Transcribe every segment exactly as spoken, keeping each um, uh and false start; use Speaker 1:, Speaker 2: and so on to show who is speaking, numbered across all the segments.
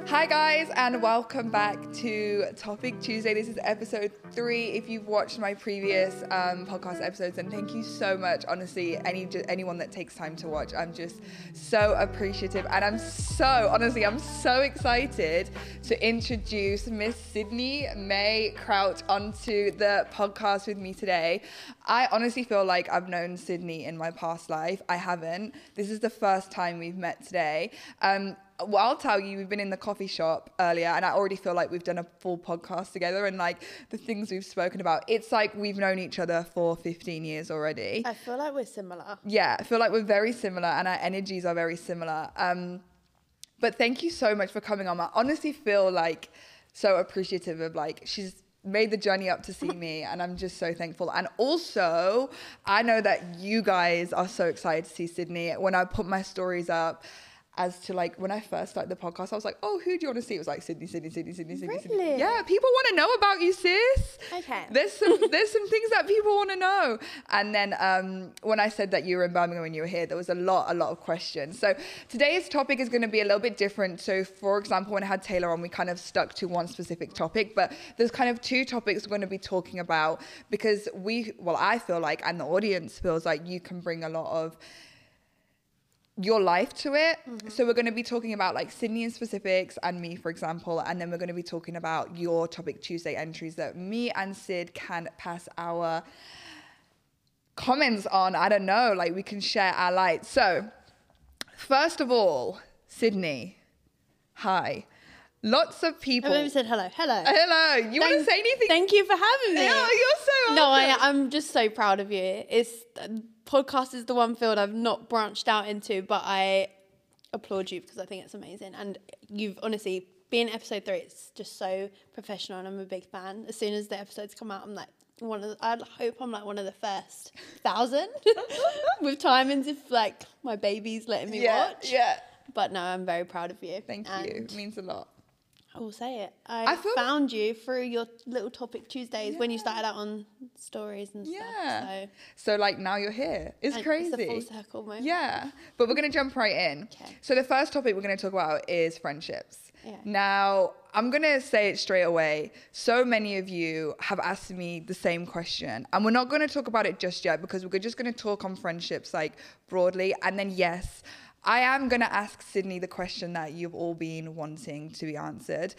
Speaker 1: Hi guys, and welcome back to Topic Tuesday. This is episode three. If you've watched my previous um, podcast episodes, and thank you so much. Honestly, any anyone that takes time to watch, I'm just so appreciative, and I'm so honestly, I'm so excited to introduce Miss Sydney May Crouch onto the podcast with me today. I honestly feel like I've known Sydney in my past life. I haven't. This is the first time we've met today. Um, Well, I'll tell you, we've been in the coffee shop earlier and I already feel like we've done a full podcast together, and like the things we've spoken about, it's like we've known each other for fifteen years already.
Speaker 2: I feel like we're similar.
Speaker 1: Yeah, I feel like we're very similar and our energies are very similar. Um, but thank you so much for coming on. I honestly feel like so appreciative of like, she's made the journey up to see me, and I'm just so thankful. And also, I know that you guys are so excited to see Sydney. When I put my stories up, as to like when I first started the podcast, I was like, oh, who do you want to see? It was like Sydney, Sydney, Sydney, Sydney, Sydney,
Speaker 2: Really?
Speaker 1: Sydney. Yeah, people want to know about you, sis.
Speaker 2: Okay.
Speaker 1: There's some there's some things that people want to know. And then um, when I said that you were in Birmingham when you were here, there was a lot, a lot of questions. So today's topic is going to be a little bit different. So for example, when I had Taylor on, we kind of stuck to one specific topic, but there's kind of two topics we're going to be talking about because we, well, I feel like, and the audience feels like you can bring a lot of your life to it. Mm-hmm. So we're going to be talking about like Sydney in specifics and me, for example, and then we're going to be talking about your Topic Tuesday entries that me and Sid can pass our comments on. I don't know, like we can share our light. So first of all, Sydney, hi. Lots of people.
Speaker 2: I've said hello. Hello.
Speaker 1: Hello. You want to say anything?
Speaker 2: Thank you for having me.
Speaker 1: Yeah, you're so
Speaker 2: No, I,
Speaker 1: welcome.
Speaker 2: I'm just so proud of you. It's podcast is the one field I've not branched out into, but I applaud you because I think it's amazing. And you've honestly, being episode three, it's just so professional, and I'm a big fan. As soon as the episodes come out, I'm like one of. The, I hope I'm like one of the first thousand with timings if like my baby's letting me
Speaker 1: yeah,
Speaker 2: watch.
Speaker 1: Yeah.
Speaker 2: But no, I'm very proud of you.
Speaker 1: Thank
Speaker 2: and
Speaker 1: you. It means a lot.
Speaker 2: I will say it. I,
Speaker 1: I feel
Speaker 2: found you through your little Topic Tuesdays
Speaker 1: yeah.
Speaker 2: when you started out on stories and
Speaker 1: yeah.
Speaker 2: stuff. So,
Speaker 1: so like now you're here. It's
Speaker 2: and
Speaker 1: crazy.
Speaker 2: It's a full circle moment.
Speaker 1: Yeah. But we're going to jump right in.
Speaker 2: Okay.
Speaker 1: So the first topic we're going to talk about is friendships.
Speaker 2: Yeah.
Speaker 1: Now, I'm going to say it straight away. So many of you have asked me the same question. And we're not going to talk about it just yet because we're just going to talk on friendships like broadly. And then, yes, I am going to ask Sydney the question that you've all been wanting to be answered,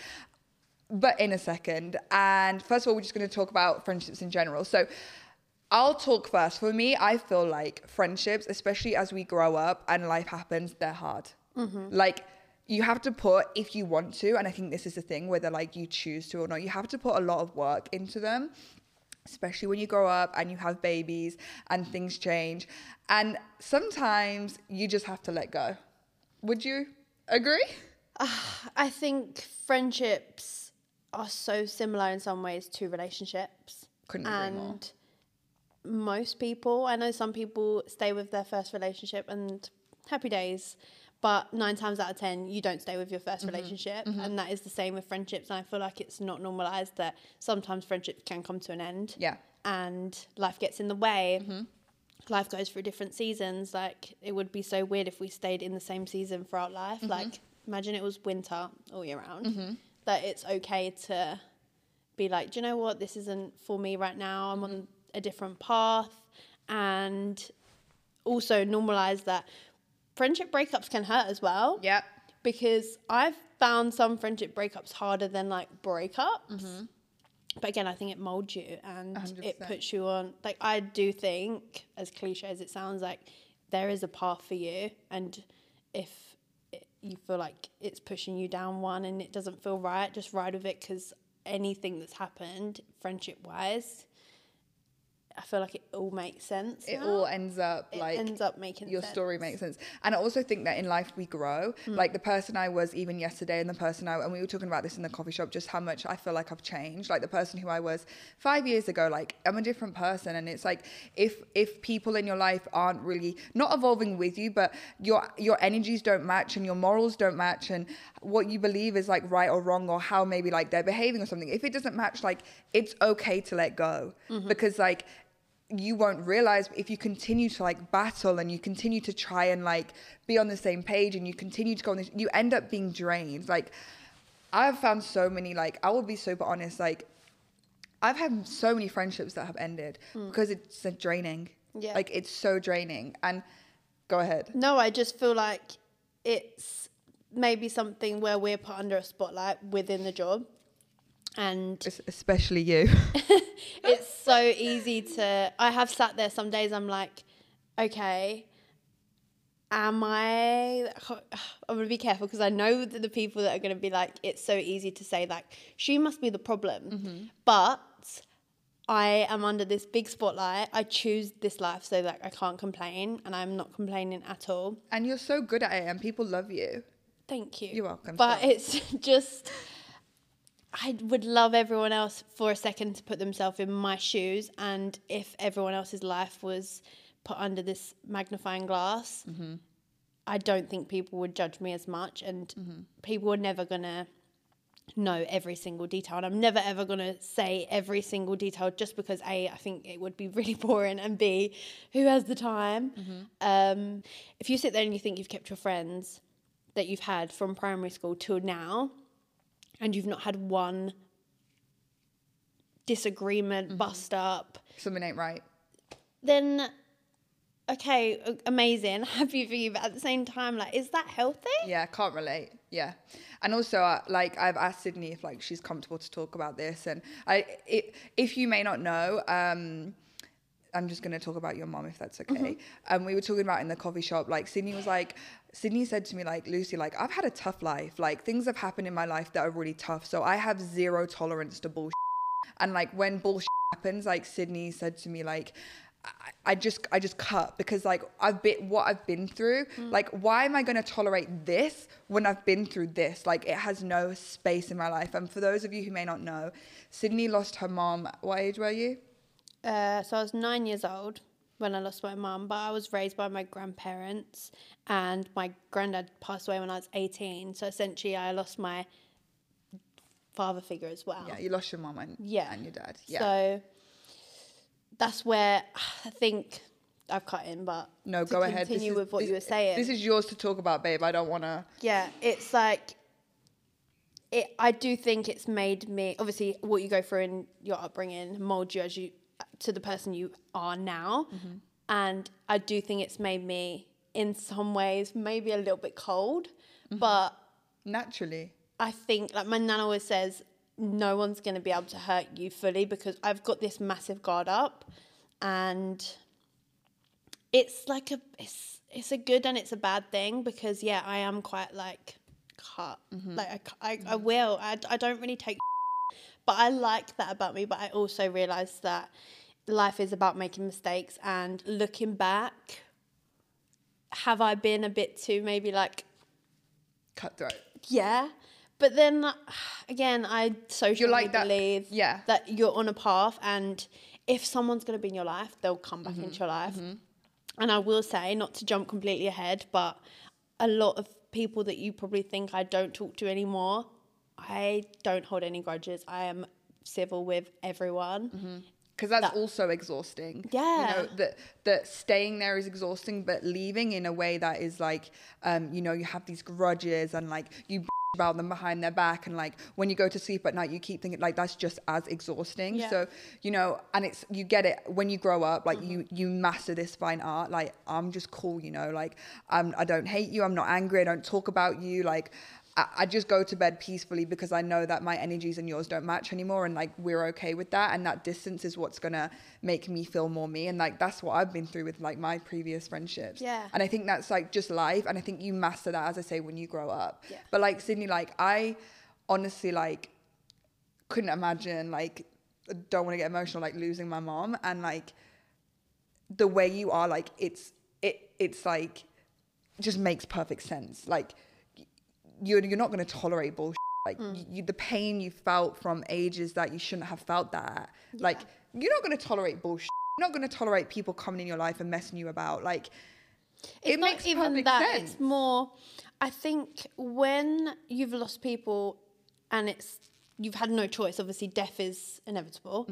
Speaker 1: but in a second. And first of all, we're just going to talk about friendships in general. So I'll talk first. For me, I feel like friendships, especially as we grow up and life happens, they're hard. Mm-hmm. Like you have to put, if you want to, and I think this is the thing, whether like you choose to or not, you have to put a lot of work into them, especially when you grow up and you have babies and things change. And sometimes you just have to let go. Would you agree?
Speaker 2: Uh, I think friendships are so similar in some ways to relationships.
Speaker 1: Couldn't agree
Speaker 2: and
Speaker 1: more.
Speaker 2: Most people, I know some people stay with their first relationship and happy days, but nine times out of ten, you don't stay with your first mm-hmm. relationship. Mm-hmm. And that is the same with friendships. And I feel like it's not normalized that sometimes friendships can come to an end.
Speaker 1: Yeah.
Speaker 2: And life gets in the way.
Speaker 1: Mm-hmm.
Speaker 2: Life goes through different seasons. Like, it would be so weird if we stayed in the same season throughout life. Mm-hmm. Like, imagine it was winter all year round. Mm-hmm. That it's okay to be like, do you know what? This isn't for me right now. I'm on a different path. And also normalize that friendship breakups can hurt as well.
Speaker 1: Yeah.
Speaker 2: Because I've found some friendship breakups harder than like breakups. Mm-hmm. But again, I think it molds you and one hundred percent. It puts you on, like, I do think, as cliche as it sounds, like, there is a path for you. And if it, you feel like it's pushing you down one and it doesn't feel right, just ride with it, because anything that's happened friendship-wise, I feel like it all makes sense.
Speaker 1: It
Speaker 2: now.
Speaker 1: all ends up
Speaker 2: it
Speaker 1: like
Speaker 2: ends up making
Speaker 1: your
Speaker 2: sense.
Speaker 1: story makes sense. And I also think that in life we grow. Mm. Like the person I was even yesterday and the person I, and we were talking about this in the coffee shop, just how much I feel like I've changed. Like the person who I was five years ago, like I'm a different person. And it's like, if if people in your life aren't really, not evolving with you, but your your energies don't match and your morals don't match and what you believe is like right or wrong or how maybe like they're behaving or something, if it doesn't match, like it's okay to let go. Mm-hmm. Because like, you won't realize if you continue to like battle and you continue to try and like be on the same page and you continue to go on this, you end up being drained. Like I've found so many, like, I will be super honest, like, I've had so many friendships that have ended mm. because it's uh, draining. Yeah. Like, it's so draining. And go ahead.
Speaker 2: No, I just feel like it's maybe something where we're put under a spotlight within the job. And
Speaker 1: especially you.
Speaker 2: It's so easy to, I have sat there some days, I'm like, okay, am I, I'm going to be careful because I know that the people that are going to be like, it's so easy to say like, she must be the problem. Mm-hmm. But I am under this big spotlight. I choose this life so that I can't complain, and I'm not complaining at all.
Speaker 1: And you're so good at it and people love you.
Speaker 2: Thank you.
Speaker 1: You're welcome.
Speaker 2: But sorry. It's just, I would love everyone else for a second to put themselves in my shoes, and if everyone else's life was put under this magnifying glass, mm-hmm. I don't think people would judge me as much, and mm-hmm. people are never going to know every single detail, and I'm never ever going to say every single detail just because A, I think it would be really boring, and B, who has the time? Mm-hmm. Um, if you sit there and you think you've kept your friends that you've had from primary school till now, and you've not had one disagreement, mm-hmm. bust up,
Speaker 1: something ain't right,
Speaker 2: then okay, amazing, happy for you, but at the same time, like, is that healthy?
Speaker 1: Yeah, can't relate. Yeah. And also, uh, like, I've asked Sydney if, like, she's comfortable to talk about this. And I, it, if you may not know, um, I'm just going to talk about your mom, if that's okay. And mm-hmm. um, we were talking about in the coffee shop, like, Sydney was like, Sydney said to me, like, Lucy, like, I've had a tough life. Like, things have happened in my life that are really tough. So I have zero tolerance to bullshit. And, like, when bullshit happens, like, Sydney said to me, like, I, I just I just cut because like I've been what I've been through. Mm. Like, why am I going to tolerate this when I've been through this? Like, it has no space in my life. And for those of you who may not know, Sydney lost her mom. What age were you?
Speaker 2: Uh, so I was nine years old when I lost my mum, but I was raised by my grandparents, and my granddad passed away when I was eighteen. So essentially, I lost my father figure as well.
Speaker 1: Yeah, you lost your mum and yeah. and your dad. Yeah.
Speaker 2: So that's where I think I've cut in, but
Speaker 1: no,
Speaker 2: to
Speaker 1: go ahead.
Speaker 2: Continue with what
Speaker 1: this,
Speaker 2: you were saying.
Speaker 1: This is yours to talk about, babe. I don't want to.
Speaker 2: Yeah, it's like, it. I do think it's made me. Obviously, what you go through in your upbringing molds you as you to the person you are now, mm-hmm. and I do think it's made me, in some ways, maybe a little bit cold, mm-hmm. but
Speaker 1: naturally,
Speaker 2: I think, like my nan always says, no one's going to be able to hurt you fully because I've got this massive guard up, and it's like a it's it's a good and it's a bad thing because yeah, I am quite like cut mm-hmm. like I, I, mm-hmm. I will I, I don't really take but I like that about me, but I also realize that life is about making mistakes and looking back, have I been a bit too maybe like
Speaker 1: cutthroat?
Speaker 2: Yeah. But then, again, I socially like believe
Speaker 1: that, yeah.
Speaker 2: that you're on a path, and if someone's going to be in your life, they'll come back mm-hmm. into your life. Mm-hmm. And I will say, not to jump completely ahead, but a lot of people that you probably think I don't talk to anymore, I don't hold any grudges. I am civil with everyone.
Speaker 1: Mm-hmm. Because that's that, also exhausting.
Speaker 2: Yeah.
Speaker 1: You know, that that staying there is exhausting, but leaving in a way that is like, um, you know, you have these grudges and like you about them behind their back, and like when you go to sleep at night you keep thinking like that's just as exhausting. Yeah. So you know, and it's you get it when you grow up, like mm-hmm. you you master this fine art, like I'm just cool, you know, like I'm I don't hate you, I'm not angry, I don't talk about you, like I, I just go to bed peacefully because I know that my energies and yours don't match anymore, and like we're okay with that, and that distance is what's gonna make me feel more me. And like that's what I've been through with like my previous friendships.
Speaker 2: Yeah.
Speaker 1: And I think that's like just life, and I think you master that, as I say, when you grow up.
Speaker 2: Yeah.
Speaker 1: But like Sydney, like I honestly like couldn't imagine, like don't want to get emotional, like losing my mom, and like the way you are, like it's it it's like just makes perfect sense. Like you're you're not going to tolerate bullshit. Like mm. you, the pain you felt from ages that you shouldn't have felt that. Yeah. Like you're not going to tolerate bullshit. You're not going to tolerate people coming in your life and messing you about. Like
Speaker 2: it's
Speaker 1: it
Speaker 2: not
Speaker 1: makes
Speaker 2: even
Speaker 1: perfect
Speaker 2: that.
Speaker 1: sense.
Speaker 2: It's more. I think when you've lost people and it's you've had no choice. Obviously, death is inevitable. Mm-hmm.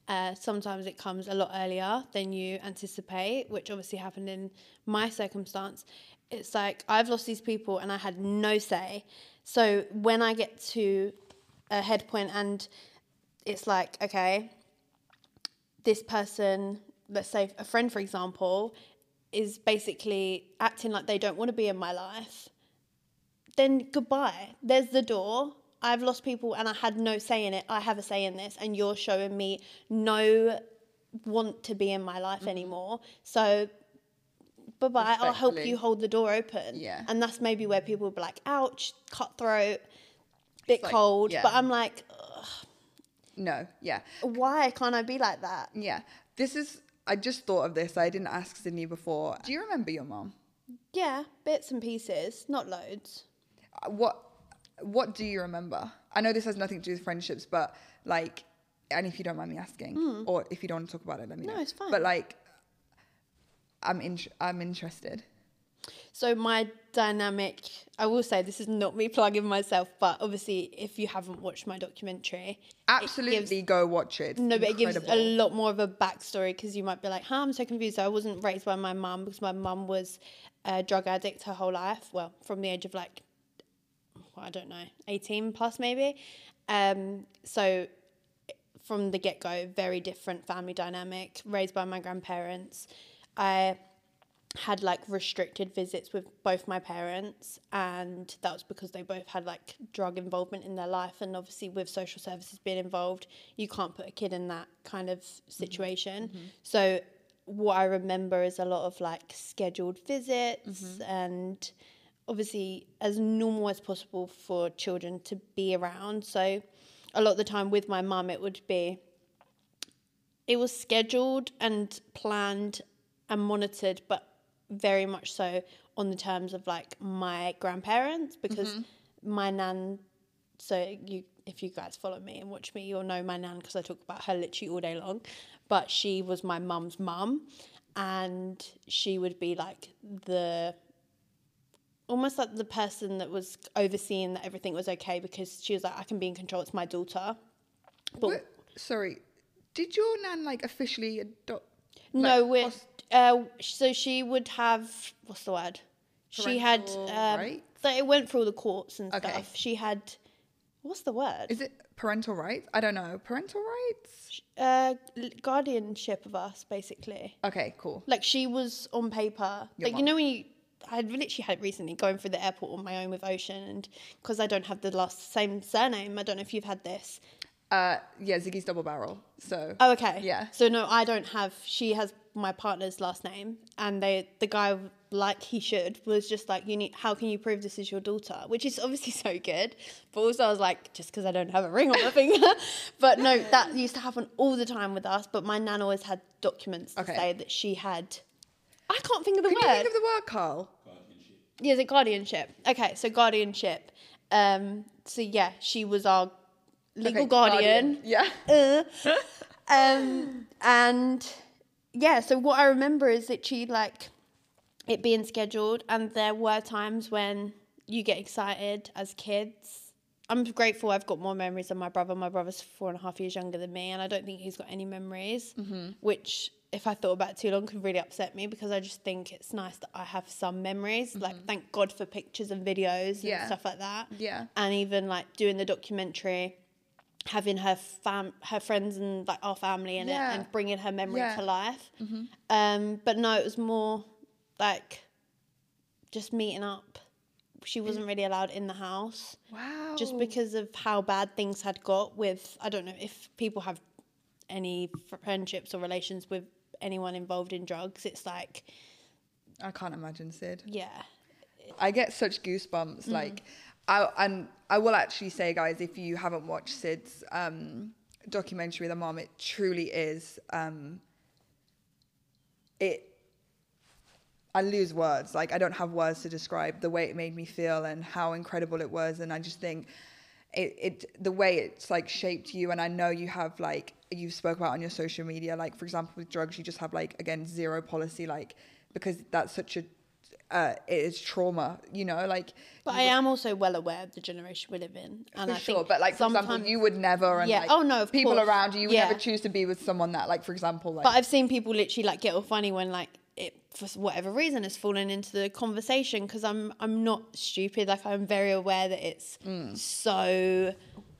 Speaker 2: Uh, sometimes it comes a lot earlier than you anticipate, which obviously happened in my circumstance. It's like I've lost these people and I had no say. So when I get to a head point and it's like, okay, this person, let's say a friend, for example, is basically acting like they don't want to be in my life, then goodbye. There's the door. I've lost people and I had no say in it. I have a say in this and you're showing me no want to be in my life mm-hmm. anymore. So bye-bye, I'll help you hold the door open.
Speaker 1: Yeah.
Speaker 2: And that's maybe where people will be like, ouch, cutthroat, bit
Speaker 1: like,
Speaker 2: cold.
Speaker 1: yeah.
Speaker 2: But I'm like, ugh.
Speaker 1: No, yeah.
Speaker 2: Why can't I be like that?
Speaker 1: Yeah. This is, I just thought of this. I didn't ask Sydney before. Do you remember your mom?
Speaker 2: Yeah, bits and pieces, not loads.
Speaker 1: Uh, what What do you remember? I know this has nothing to do with friendships, but like, and if you don't mind me asking, mm. or if you don't want to talk about it, let me know.
Speaker 2: No, it's fine.
Speaker 1: But like, I'm in, I'm interested.
Speaker 2: So my dynamic, I will say this is not me plugging myself, but obviously if you haven't watched my documentary,
Speaker 1: absolutely gives, go watch it. It's
Speaker 2: no, but
Speaker 1: incredible.
Speaker 2: It gives a lot more of a backstory because you might be like, huh, I'm so confused. So I wasn't raised by my mum because my mum was a drug addict her whole life. Well, from the age of like, I don't know, eighteen plus maybe. Um, so from the get-go, very different family dynamic, raised by my grandparents. I had like restricted visits with both my parents, and that was because they both had like drug involvement in their life, and obviously with social services being involved, you can't put a kid in that kind of situation. Mm-hmm. So what I remember is a lot of like scheduled visits mm-hmm. and obviously as normal as possible for children to be around. So a lot of the time with my mum, it would be, it was scheduled and planned and monitored, but very much so on the terms of like my grandparents, because mm-hmm. my nan, so you, if you guys follow me and watch me, you'll know my nan because I talk about her literally all day long, but she was my mum's mum, and she would be like the, almost like the person that was overseeing that everything was okay, because she was like, I can be in control, it's my daughter. But
Speaker 1: what? Sorry, did your nan like officially adopt?
Speaker 2: No,
Speaker 1: like,
Speaker 2: we're,
Speaker 1: post-
Speaker 2: uh, so she would have, what's the word?
Speaker 1: Parental
Speaker 2: she had, um,
Speaker 1: right?
Speaker 2: So it went through all the courts and
Speaker 1: okay.
Speaker 2: stuff. She had, what's the word?
Speaker 1: Is it parental rights? I don't know. Parental rights?
Speaker 2: Uh, guardianship of us, basically.
Speaker 1: Okay, cool.
Speaker 2: Like she was on paper.
Speaker 1: Your
Speaker 2: like,
Speaker 1: mom.
Speaker 2: You know when you, I had literally had it recently going through the airport on my own with Ocean, and because I don't have the last same surname, I don't know if you've had this.
Speaker 1: Uh, yeah, Ziggy's double barrel. So.
Speaker 2: Oh, okay.
Speaker 1: Yeah.
Speaker 2: So no, I don't have. She has my partner's last name, and they, the guy, like he should, was just like, you need. How can you prove this is your daughter? Which is obviously so good, but also I was like, just because I don't have a ring on my finger. But no, that used to happen all the time with us. But my nan always had documents to
Speaker 1: okay.
Speaker 2: say that she had. I can't think of the
Speaker 1: Can
Speaker 2: word.
Speaker 1: Can you think of the word, Carl?
Speaker 2: Guardianship. Yeah, is it guardianship? Okay, so guardianship. Um. So yeah, she was our legal
Speaker 1: okay,
Speaker 2: guardian.
Speaker 1: guardian. Yeah.
Speaker 2: Uh, um. And yeah, so what I remember is that she like it being scheduled, and there were times when you get excited as kids. I'm grateful I've got more memories than my brother. My brother's four and a half years younger than me, and I don't think he's got any memories, mm-hmm. which if I thought about it too long could really upset me, because I just think it's nice that I have some memories. Mm-hmm. Like, thank God for pictures and videos and
Speaker 1: yeah.
Speaker 2: stuff like that.
Speaker 1: Yeah.
Speaker 2: And even like doing the documentary, having her fam, her friends and like our family in yeah. it, and bringing her memory yeah. to life. Mm-hmm. Um, but no, it was more like just meeting up. She wasn't really allowed in the house.
Speaker 1: Wow.
Speaker 2: Just because of how bad things had got with, I don't know if people have any friendships or relations with anyone involved in drugs. It's like,
Speaker 1: I can't imagine, Sid.
Speaker 2: Yeah.
Speaker 1: I get such goosebumps. Mm. Like, I and I will actually say, guys, if you haven't watched Sid's um, documentary, The Mom, it truly is. Um, it. I lose words. Like, I don't have words to describe the way it made me feel and how incredible it was. And I just think it, it the way it's like shaped you. And I know you have like, you spoke about on your social media, like for example, with drugs, you just have like, again, zero policy, like, because that's such a uh, it is trauma, you know, like.
Speaker 2: But I am also well aware of the generation we live in. And
Speaker 1: for
Speaker 2: I
Speaker 1: sure,
Speaker 2: think
Speaker 1: but like, for example, you would never, and
Speaker 2: yeah.
Speaker 1: like,
Speaker 2: oh, no, of
Speaker 1: people
Speaker 2: course.
Speaker 1: around you, you would
Speaker 2: yeah.
Speaker 1: never choose to be with someone that, like, for example, like.
Speaker 2: But I've seen people literally like get all funny when like it, for whatever reason, has fallen into the conversation, because I'm I'm not stupid. Like, I'm very aware that it's mm. so.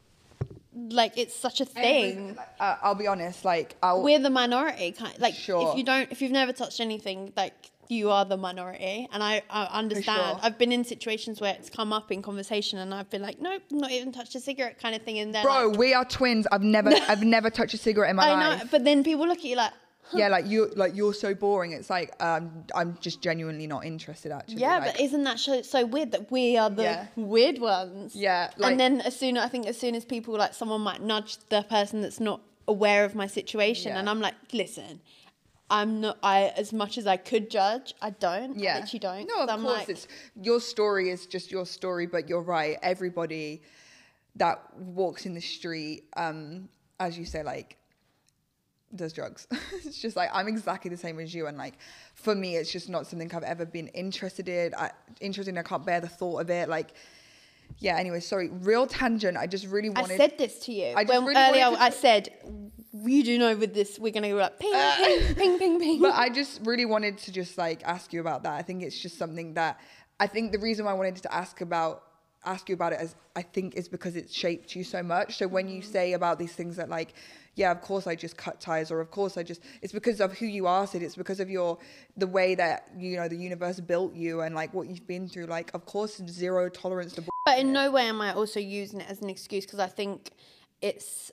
Speaker 2: Like, it's such a thing.
Speaker 1: Uh, I'll be honest, like, I'll,
Speaker 2: we're the minority, kind. Like,
Speaker 1: sure.
Speaker 2: if you don't, if you've never touched anything, like, you are the minority, and I, I understand. Sure. I've been in situations where it's come up in conversation, and I've been like, nope, not even touched a cigarette, kind of thing. And then,
Speaker 1: bro,
Speaker 2: like,
Speaker 1: we are twins. I've never, I've never touched a cigarette in my
Speaker 2: I
Speaker 1: life.
Speaker 2: I know, but then people look at you like. Huh.
Speaker 1: Yeah, like you, like you're so boring. It's like um, I'm just genuinely not interested. Actually,
Speaker 2: yeah,
Speaker 1: like,
Speaker 2: but isn't that so, so weird that we are the
Speaker 1: yeah.
Speaker 2: weird ones?
Speaker 1: Yeah, like,
Speaker 2: and then as soon I think as soon as people like someone might nudge the person that's not aware of my situation, yeah. and I'm like, listen, I'm not. I as much as I could judge, I don't.
Speaker 1: Yeah,
Speaker 2: I literally don't.
Speaker 1: No, of
Speaker 2: I'm
Speaker 1: course,
Speaker 2: like,
Speaker 1: it's your story is just your story. But you're right. Everybody that walks in the street, um, as you say, like. does drugs. It's just like, I'm exactly the same as you, and like for me it's just not something I've ever been interested in. I interested in I can't bear the thought of it. Like, yeah, anyway, sorry, real tangent. I just really wanted
Speaker 2: I said this to you
Speaker 1: I just
Speaker 2: when
Speaker 1: really
Speaker 2: earlier
Speaker 1: to
Speaker 2: I said you do know with this we're gonna go like ping uh, ping ping ping ping.
Speaker 1: But I just really wanted to just like ask you about that. I think it's just something that I think the reason why I wanted to ask about ask you about it as I think is because it's shaped you so much. So when you say about these things that like, yeah, of course I just cut ties, or of course I just, it's because of who you are, Sid. It's because of your, the way that, you know, the universe built you and like what you've been through. Like, of course, zero tolerance to bullshit.
Speaker 2: But in no way am I also using it as an excuse, because I think it's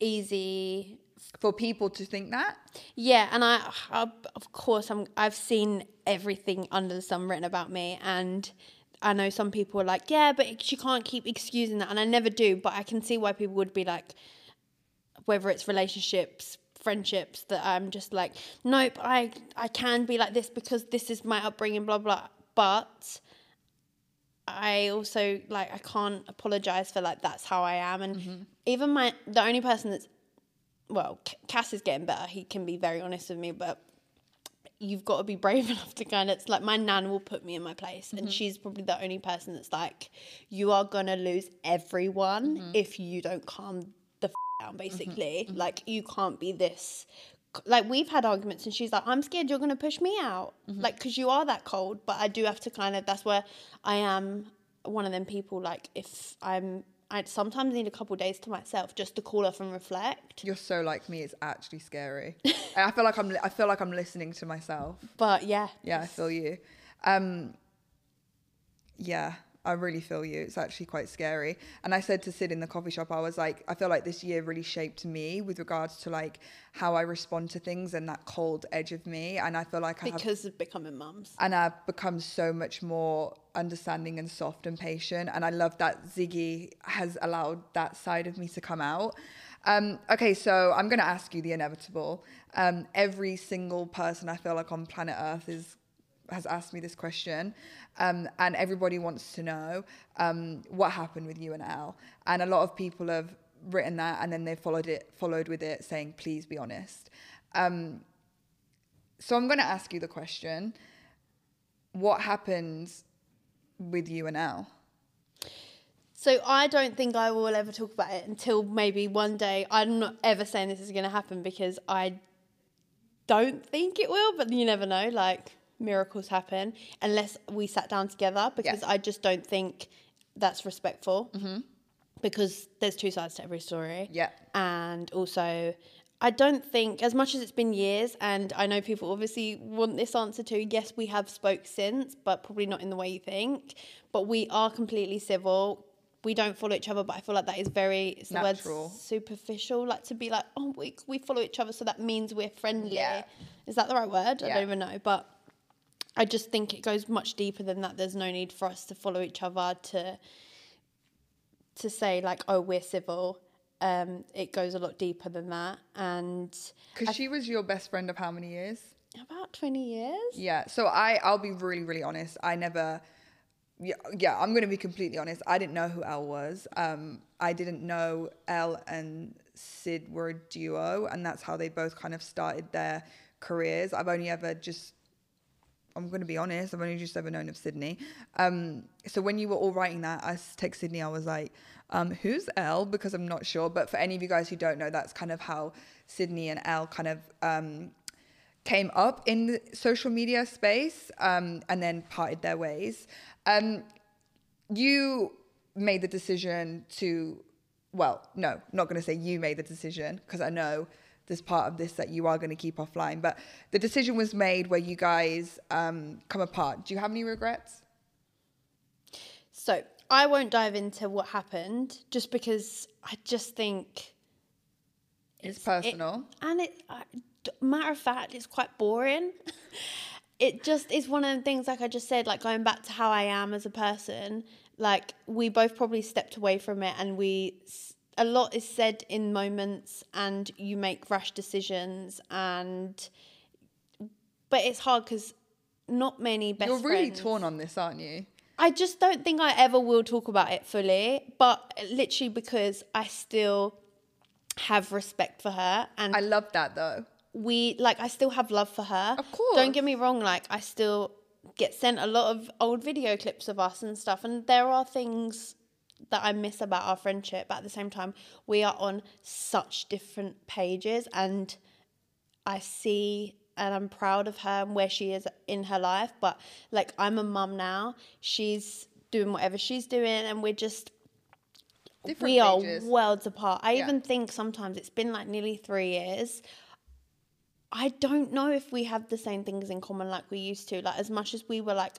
Speaker 2: easy
Speaker 1: for people to think that.
Speaker 2: Yeah, and I, I of course, I'm, I've seen everything under the sun written about me, and I know some people are like, yeah, but she can't keep excusing that, and I never do, but I can see why people would be like, whether it's relationships, friendships, that I'm just like, nope, I I can be like this because this is my upbringing, blah, blah, but I also, like, I can't apologise for, like, that's how I am, and mm-hmm. even my, the only person that's, well, Cass is getting better, he can be very honest with me, but you've got to be brave enough to kind of, it's like my nan will put me in my place, mm-hmm. and she's probably the only person that's like, you are going to lose everyone mm-hmm. if you don't calm the f- down, basically. Mm-hmm. Like, you can't be this, like, we've had arguments and she's like, I'm scared you're going to push me out, mm-hmm. like, because you are that cold. But I do have to kind of, that's where I am one of them people, like, if I'm, I sometimes need a couple of days to myself just to cool off and reflect.
Speaker 1: You're so like me. It's actually scary. I feel like I'm. I feel like I'm listening to myself.
Speaker 2: But yeah.
Speaker 1: Yeah, I feel you. Um, yeah, I really feel you. It's actually quite scary. And I said to Sid in the coffee shop, I was like, I feel like this year really shaped me with regards to like how I respond to things and that cold edge of me. And I feel like I
Speaker 2: because
Speaker 1: have,
Speaker 2: of becoming mums.
Speaker 1: And I've become so much more understanding and soft and patient. And I love that Ziggy has allowed that side of me to come out. Um, okay, so I'm going to ask you the inevitable. Um, every single person I feel like on planet Earth is has asked me this question, um, and everybody wants to know um, what happened with you and Al. And a lot of people have written that, and then they followed it, followed with it, saying, "Please be honest." Um, so I'm going to ask you the question: what happened with you and Al?
Speaker 2: So I don't think I will ever talk about it until maybe one day. I'm not ever saying this is going to happen because I don't think it will, but you never know. Like, miracles happen unless we sat down together, because yeah. I just don't think that's respectful, mm-hmm. because there's two sides to every story.
Speaker 1: Yeah.
Speaker 2: And also, I don't think, as much as it's been years, and I know people obviously want this answer too, yes, we have spoke since, but probably not in the way you think. But we are completely civil. We don't follow each other, but I feel like that is very, it's the word superficial, like to be like, oh, we we follow each other, so that means we're friendly. Yeah. Is that the right word? Yeah. I don't even know. But I just think it goes much deeper than that. There's no need for us to follow each other to to say like, oh, we're civil. Um, it goes a lot deeper than that. And
Speaker 1: because she was your best friend of how many years?
Speaker 2: About twenty years.
Speaker 1: Yeah. So I, I'll be really, really honest. I never... Yeah, yeah, I'm going to be completely honest. I didn't know who Elle was. Um, I didn't know Elle and Sid were a duo, and that's how they both kind of started their careers. I've only ever just I'm going to be honest, I've only just ever known of Sydney. Um, so when you were all writing that, I text Sydney, I was like, um, who's Elle? Because I'm not sure. But for any of you guys who don't know, that's kind of how Sydney and Elle kind of um, came up in the social media space um, and then parted their ways. Um, you made the decision to, well, no, not going to say you made the decision, because I know there's part of this that you are going to keep offline, but the decision was made where you guys um, come apart. Do you have any regrets?
Speaker 2: So I won't dive into what happened, just because I just think
Speaker 1: it's, it's personal.
Speaker 2: It, and it, uh, matter of fact, it's quite boring. It just is one of the things, like I just said, like going back to how I am as a person, like we both probably stepped away from it, and we... a lot is said in moments and you make rash decisions, and but it's hard because not many best friends.
Speaker 1: You're really friends, torn on this, aren't you?
Speaker 2: I just don't think I ever will talk about it fully, but literally because I still have respect for her. And
Speaker 1: I love that though.
Speaker 2: We, like, I still have love for her.
Speaker 1: Of course.
Speaker 2: Don't get me wrong, like, I still get sent a lot of old video clips of us and stuff, and there are things that I miss about our friendship, but at the same time we are on such different pages, and I see and I'm proud of her and where she is in her life, but like I'm a mum now, she's doing whatever she's doing, and we're just different we pages. Are worlds apart. I yeah. even think sometimes it's been like nearly three years. I don't know if we have the same things in common like we used to, like as much as we were like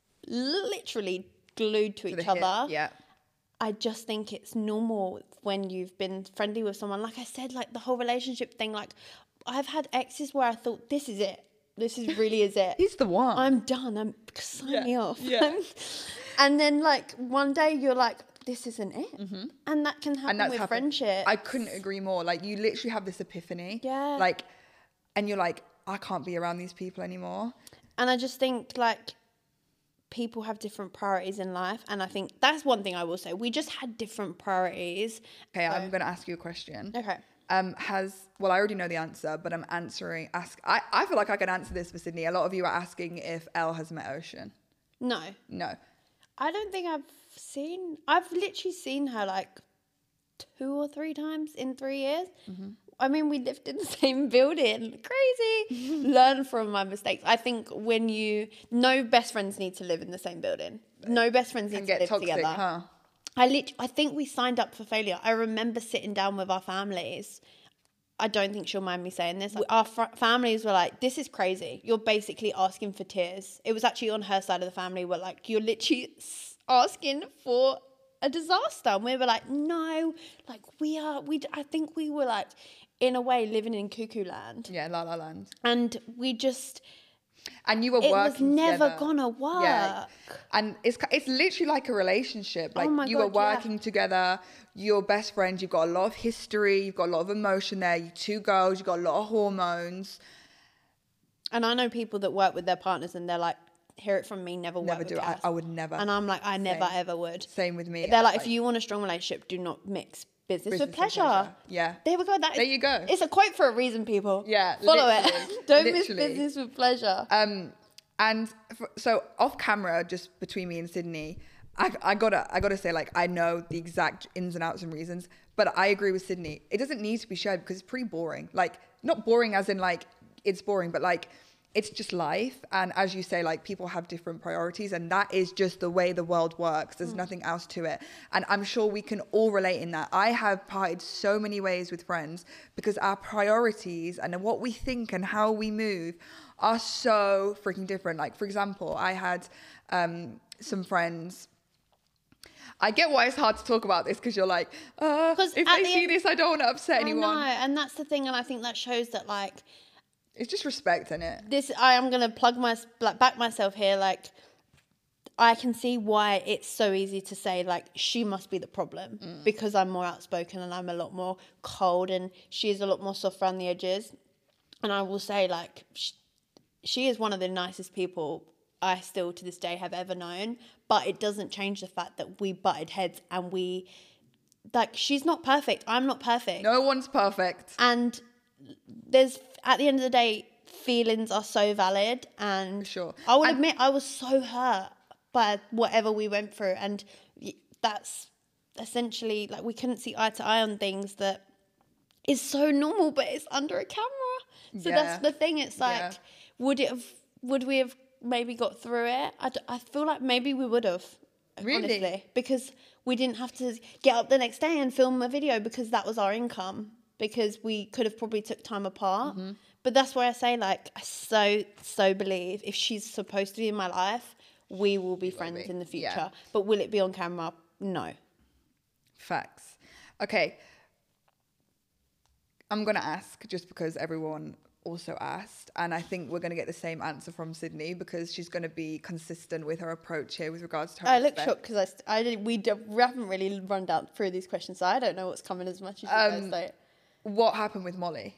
Speaker 2: literally glued to, to each other.
Speaker 1: Hip. Yeah.
Speaker 2: I just think it's normal when you've been friendly with someone. Like I said, like the whole relationship thing, like I've had exes where I thought, this is it. This is really is it.
Speaker 1: He's the one.
Speaker 2: I'm done. I'm sign
Speaker 1: yeah.
Speaker 2: me off.
Speaker 1: Yeah.
Speaker 2: And then like one day you're like, this isn't it. Mm-hmm. And that can happen with happened. friendship.
Speaker 1: I couldn't agree more. Like you literally have this epiphany.
Speaker 2: Yeah.
Speaker 1: Like, and you're like, I can't be around these people anymore.
Speaker 2: And I just think like, people have different priorities in life, and I think that's one thing I will say. We just had different priorities.
Speaker 1: Okay, so. I'm going to ask you a question.
Speaker 2: Okay.
Speaker 1: Um, has well, I already know the answer, but I'm answering. Ask. I, I feel like I can answer this for Sydney. A lot of you are asking if Elle has met Ocean.
Speaker 2: No.
Speaker 1: No.
Speaker 2: I don't think I've seen. I've literally seen her like two or three times in three years. Mm-hmm. I mean, we lived in the same building. Crazy. Learn from my mistakes. I think when you... No best friends need to live in the same building. No best friends need to live toxic, together.
Speaker 1: Huh?
Speaker 2: I lit- I think we signed up for failure. I remember sitting down with our families. I don't think she'll mind me saying this. Our fr- families were like, this is crazy. You're basically asking for tears. It was actually on her side of the family where like, you're literally asking for a disaster. And we were like, no, like we are... We. I think we were like... in a way, living in cuckoo land.
Speaker 1: Yeah, la la land.
Speaker 2: And we just...
Speaker 1: And you were
Speaker 2: it
Speaker 1: working
Speaker 2: was never
Speaker 1: together.
Speaker 2: gonna work. Yeah.
Speaker 1: And it's it's literally like a relationship. Like
Speaker 2: oh my
Speaker 1: you
Speaker 2: God,
Speaker 1: were working
Speaker 2: yeah.
Speaker 1: together, you're best friends, you've got a lot of history, you've got a lot of emotion there, you two girls, you've got a lot of hormones.
Speaker 2: And I know people that work with their partners and they're like, hear it from me, never work
Speaker 1: never
Speaker 2: with
Speaker 1: do
Speaker 2: Cass.
Speaker 1: I, I would never.
Speaker 2: And I'm like, I never
Speaker 1: Same.
Speaker 2: ever would.
Speaker 1: Same with me.
Speaker 2: They're like,
Speaker 1: like,
Speaker 2: if you want a strong relationship, do not mix business, business with pleasure.
Speaker 1: pleasure. Yeah.
Speaker 2: There we go. That
Speaker 1: there
Speaker 2: is,
Speaker 1: you go.
Speaker 2: It's a quote for a reason, people.
Speaker 1: Yeah.
Speaker 2: Follow it. Don't
Speaker 1: literally.
Speaker 2: mix business with pleasure.
Speaker 1: Um, and for, so off camera, just between me and Sydney, I, I gotta, I gotta say, like, I know the exact ins and outs and reasons, but I agree with Sydney. It doesn't need to be shared because it's pretty boring. Like, not boring as in like it's boring, but like. It's just life. And as you say, like people have different priorities and that is just the way the world works. There's mm. nothing else to it. And I'm sure we can all relate in that. I have parted so many ways with friends because our priorities and what we think and how we move are so freaking different. Like, for example, I had um, some friends. I get why it's hard to talk about this because you're like, uh, if they the see end, this, I don't want to upset
Speaker 2: I
Speaker 1: anyone.
Speaker 2: Know, and that's the thing. And I think that shows that like,
Speaker 1: it's just respect, isn't it?
Speaker 2: This I am gonna plug my like, back myself here. Like, I can see why it's so easy to say like she must be the problem mm. because I'm more outspoken and I'm a lot more cold and she's a lot more soft around the edges. And I will say like she, she is one of the nicest people I still to this day have ever known. But it doesn't change the fact that we butted heads and we like she's not perfect. I'm not perfect.
Speaker 1: No one's perfect.
Speaker 2: And there's at the end of the day feelings are so valid, and
Speaker 1: For sure.
Speaker 2: I will
Speaker 1: And-
Speaker 2: admit I was so hurt by whatever we went through, and y- that's essentially like we couldn't see eye to eye on things that is so normal, but it's under a camera. So
Speaker 1: Yeah.
Speaker 2: that's the thing. It's like,
Speaker 1: Yeah.
Speaker 2: would it have? Would we have maybe got through it? I, d- I feel like maybe we would have.
Speaker 1: Really?
Speaker 2: Honestly, because we didn't have to get up the next day and film a video because that was our income. Because we could have probably took time apart.
Speaker 1: Mm-hmm.
Speaker 2: But that's why I say, like, I so so believe if she's supposed to be in my life, we will be friends
Speaker 1: be.
Speaker 2: in the future.
Speaker 1: Yeah.
Speaker 2: But will it be on camera? No.
Speaker 1: Facts. Okay. I'm going to ask just because everyone also asked, and I think we're going to get the same answer from Sydney because she's going to be consistent with her approach here with regards to her
Speaker 2: I look
Speaker 1: respect.
Speaker 2: shocked because I, st- I did, we, d- we haven't really run down through these questions, so I don't know what's coming as much as you
Speaker 1: Um,
Speaker 2: guys do.
Speaker 1: What happened with Molly?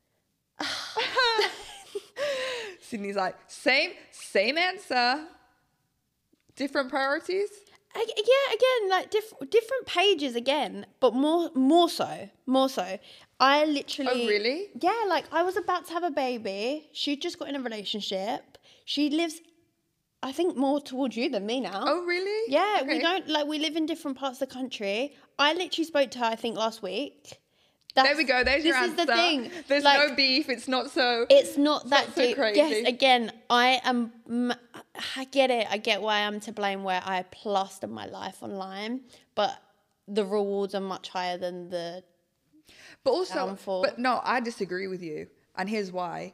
Speaker 1: Sydney's like, same, same answer. Different priorities?
Speaker 2: I, yeah, again, like diff- different pages again, but more more so, more so. I literally...
Speaker 1: Oh, really?
Speaker 2: Yeah, like I was about to have a baby. She just got in a relationship. She lives, I think, more towards you than me now.
Speaker 1: Oh, really?
Speaker 2: Yeah,
Speaker 1: Okay.
Speaker 2: we don't, like, we live in different parts of the country. I literally spoke to her, I think, last week. That's,
Speaker 1: There we go. There's
Speaker 2: this
Speaker 1: your answer.
Speaker 2: is the thing.
Speaker 1: There's
Speaker 2: Like,
Speaker 1: no beef. It's not so...
Speaker 2: it's not that
Speaker 1: not so
Speaker 2: deep.
Speaker 1: crazy.
Speaker 2: Yes, again, I am. m- I get it. I get why I'm to blame. Where I plaster my life online, but the rewards are much higher than the.
Speaker 1: But also,
Speaker 2: downfall.
Speaker 1: but no, I disagree with you. And here's why.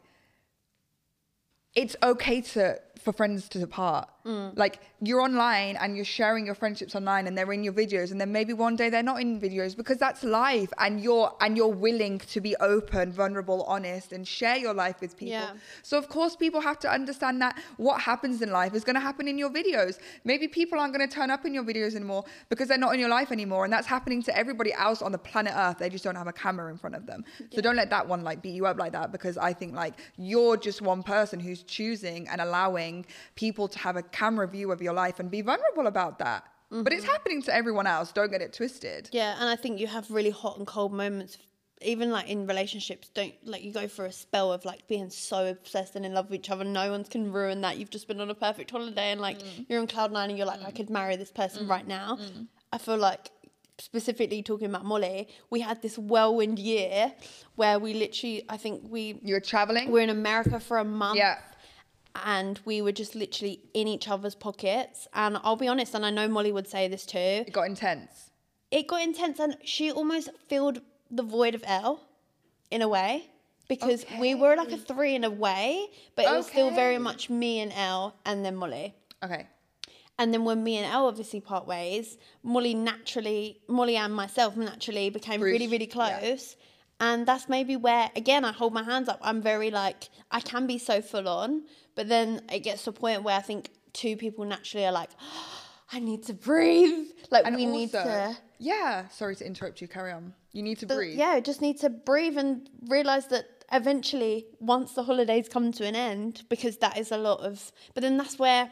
Speaker 1: It's okay to for friends to depart.
Speaker 2: Mm.
Speaker 1: Like, you're online and you're sharing your friendships online and they're in your videos, and then maybe one day they're not in videos because that's life, and you're and you're willing to be open, vulnerable, honest, and share your life with people.
Speaker 2: Yeah.
Speaker 1: So of course people have to understand that what happens in life is going to happen in your videos. Maybe people aren't going to turn up in your videos anymore because they're not in your life anymore, and that's happening to everybody else on the planet Earth. They just don't have a camera in front of them. So
Speaker 2: Yeah.
Speaker 1: don't let that one like beat you up like that, because I think like you're just one person who's choosing and allowing people to have a camera view of your life and be vulnerable about that. But it's happening to everyone else. Don't get it twisted.
Speaker 2: Yeah, and I think you have really hot and cold moments. Even like in relationships, don't like you go through a spell of like being so obsessed and in love with each other. No one can ruin that. You've just been on a perfect holiday and like you're on cloud nine and you're like, I could marry this person right now. I feel like specifically talking about Molly, we had this whirlwind year where we literally, I think we
Speaker 1: You're traveling?
Speaker 2: we're in America for a month.
Speaker 1: Yeah.
Speaker 2: And we were just literally in each other's pockets. And I'll be honest, and I know Molly would say this too,
Speaker 1: It got intense.
Speaker 2: it got intense and she almost filled the void of Elle in a way. Because we were like a three in a way, but it was still very
Speaker 1: Okay.
Speaker 2: much me and Elle and then Molly.
Speaker 1: Okay.
Speaker 2: And then when me and Elle obviously part ways, Molly naturally, Molly and myself naturally became
Speaker 1: Bruce,
Speaker 2: really, really
Speaker 1: yeah.
Speaker 2: close. And that's maybe where, again, I hold my hands up. I'm very like, I can be so full on, but then it gets to a point where I think two people naturally are like, oh, I need to breathe. Like
Speaker 1: And
Speaker 2: we
Speaker 1: also,
Speaker 2: need to,
Speaker 1: yeah, sorry to interrupt you, carry on. You need to
Speaker 2: but
Speaker 1: breathe.
Speaker 2: yeah, just need to breathe and realize that eventually once the holidays come to an end, because that is a lot of, but then that's where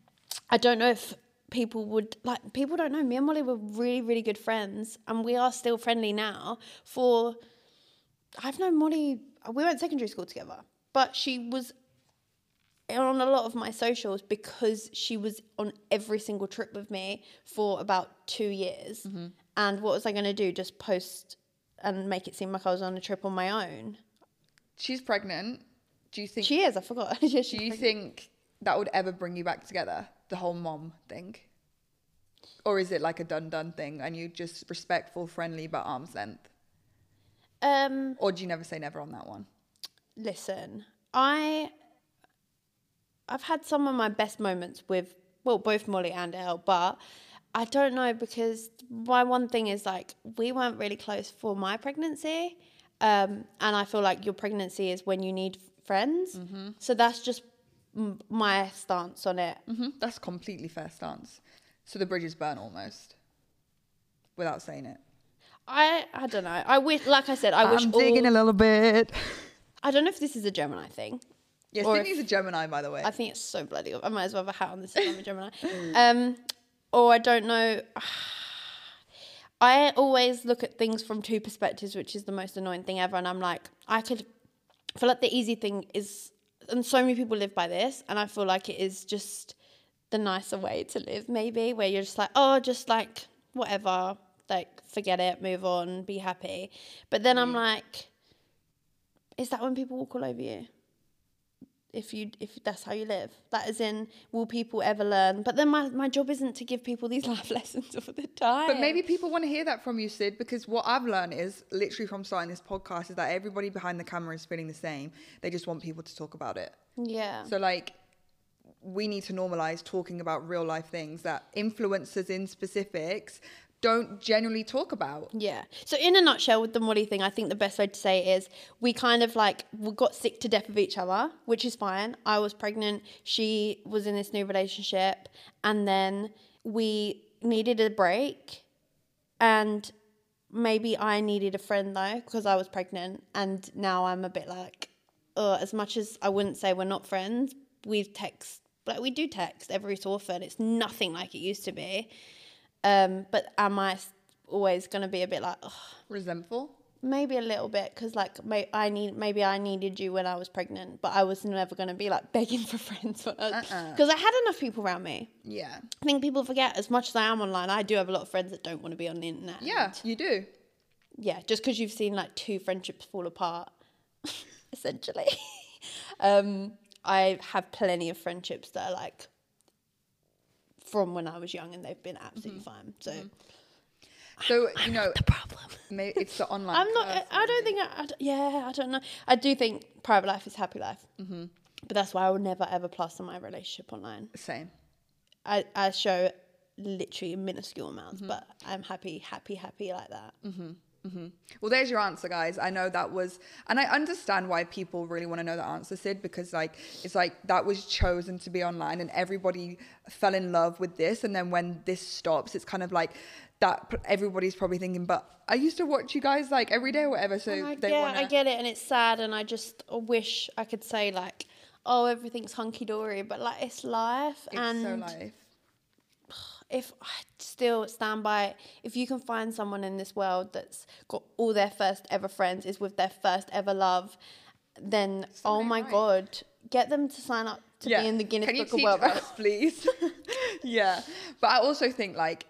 Speaker 2: I don't know if people would, like, people don't know. Me and Molly were really, really good friends, and we are still friendly now. For, I've known Molly, we went secondary school together, but she was on a lot of my socials because she was on every single trip with me for about two years.
Speaker 1: Mm-hmm.
Speaker 2: And what was I going to do? Just post and make it seem like I was on a trip on my own?
Speaker 1: She's pregnant. Do you think
Speaker 2: She is, I forgot. Yeah, she's
Speaker 1: do you
Speaker 2: pregnant.
Speaker 1: think that would ever bring you back together? The whole mom thing? Or is it like a done done thing and you just respectful, friendly but arm's length?
Speaker 2: Um,
Speaker 1: Or do you never say never on that one?
Speaker 2: listen, I I've had some of my best moments with, well, both Molly and Elle, but I don't know, because my one thing is like we weren't really close for my pregnancy, um, and I feel like your pregnancy is when you need friends.
Speaker 1: Mm-hmm.
Speaker 2: So that's just m- my stance on it.
Speaker 1: hmm That's a completely fair stance. So the bridge is burnt almost, without saying it.
Speaker 2: I I don't know. I wish, like I said, I wish
Speaker 1: I'm digging
Speaker 2: all,
Speaker 1: a little bit.
Speaker 2: I don't know if this is a Gemini thing.
Speaker 1: Yeah,
Speaker 2: Or
Speaker 1: Sydney's a Gemini, by the way.
Speaker 2: I think it's so bloody. I might as well have a hat on this if I'm a Gemini. Um, or I don't know. I always look at things from two perspectives, which is the most annoying thing ever. And I'm like, I could I feel like the easy thing is and so many people live by this, and I feel like it is just the nicer way to live, maybe, where you're just like, oh, just like whatever, like forget it, move on, be happy. But then mm. I'm like, is that when people walk all over you? If you if that's how you live, that is in, will people ever learn? But then my, my job isn't to give people these life lessons all the time.
Speaker 1: But maybe people want to hear that from you, Sid, because what I've learned is literally from starting this podcast is that everybody behind the camera is feeling the same. They just want people to talk about it.
Speaker 2: Yeah.
Speaker 1: So like, we need to normalize talking about real life things that influencers in specifics don't generally talk about.
Speaker 2: Yeah. So in a nutshell, with the Molly thing, I think the best way to say it is we kind of like we got sick to death of each other, which is fine. I was pregnant. She was in this new relationship. And then we needed a break. And maybe I needed a friend though, because I was pregnant. And now I'm a bit like, uh, as much as I wouldn't say we're not friends, we text, like we do text every so often. It's nothing like it used to be. Um, but am I always going to be a bit like ugh,
Speaker 1: resentful?
Speaker 2: Maybe a little bit, because like may, I need maybe I needed you when I was pregnant, but I was never going to be like begging for friends because uh-uh. I had enough people around me.
Speaker 1: Yeah,
Speaker 2: I think people forget, as much as I am online, I do have a lot of friends that don't want to be on the internet.
Speaker 1: Yeah, you do.
Speaker 2: Yeah, just because you've seen like two friendships fall apart, essentially. um, I have plenty of friendships that are like from when I was young, and they've been absolutely mm-hmm. fine. So, mm-hmm.
Speaker 1: so
Speaker 2: I'm,
Speaker 1: you know,
Speaker 2: not the problem.
Speaker 1: Maybe it's the online.
Speaker 2: I'm not. I, I don't think. I, I, yeah, I don't know. I do think private life is happy life,
Speaker 1: mm-hmm.
Speaker 2: but that's why I will never ever plaster my relationship online.
Speaker 1: Same.
Speaker 2: I I show literally minuscule amounts,
Speaker 1: mm-hmm.
Speaker 2: but I'm happy, happy, happy like that.
Speaker 1: Mm-hmm. Mm-hmm. Well, there's your answer, guys. I know that was, and I understand why people really want to know the answer, Sid, because like it's like that was chosen to be online, and everybody fell in love with this, and then when this stops, it's kind of like that. Everybody's probably thinking, but I used to watch you guys like every day or whatever. So
Speaker 2: I,
Speaker 1: they
Speaker 2: yeah,
Speaker 1: wanna...
Speaker 2: I get it, and it's sad, and I just wish I could say like, oh, everything's hunky dory, but like it's life,
Speaker 1: it's
Speaker 2: and
Speaker 1: so life.
Speaker 2: If I still stand by it, if you can find someone in this world that's got all their first ever friends, is with their first ever love, then Something oh my right. God, get them to sign up to yeah. be in the Guinness
Speaker 1: Can
Speaker 2: Book
Speaker 1: you
Speaker 2: of World
Speaker 1: Records, please? Yeah, but I also think like,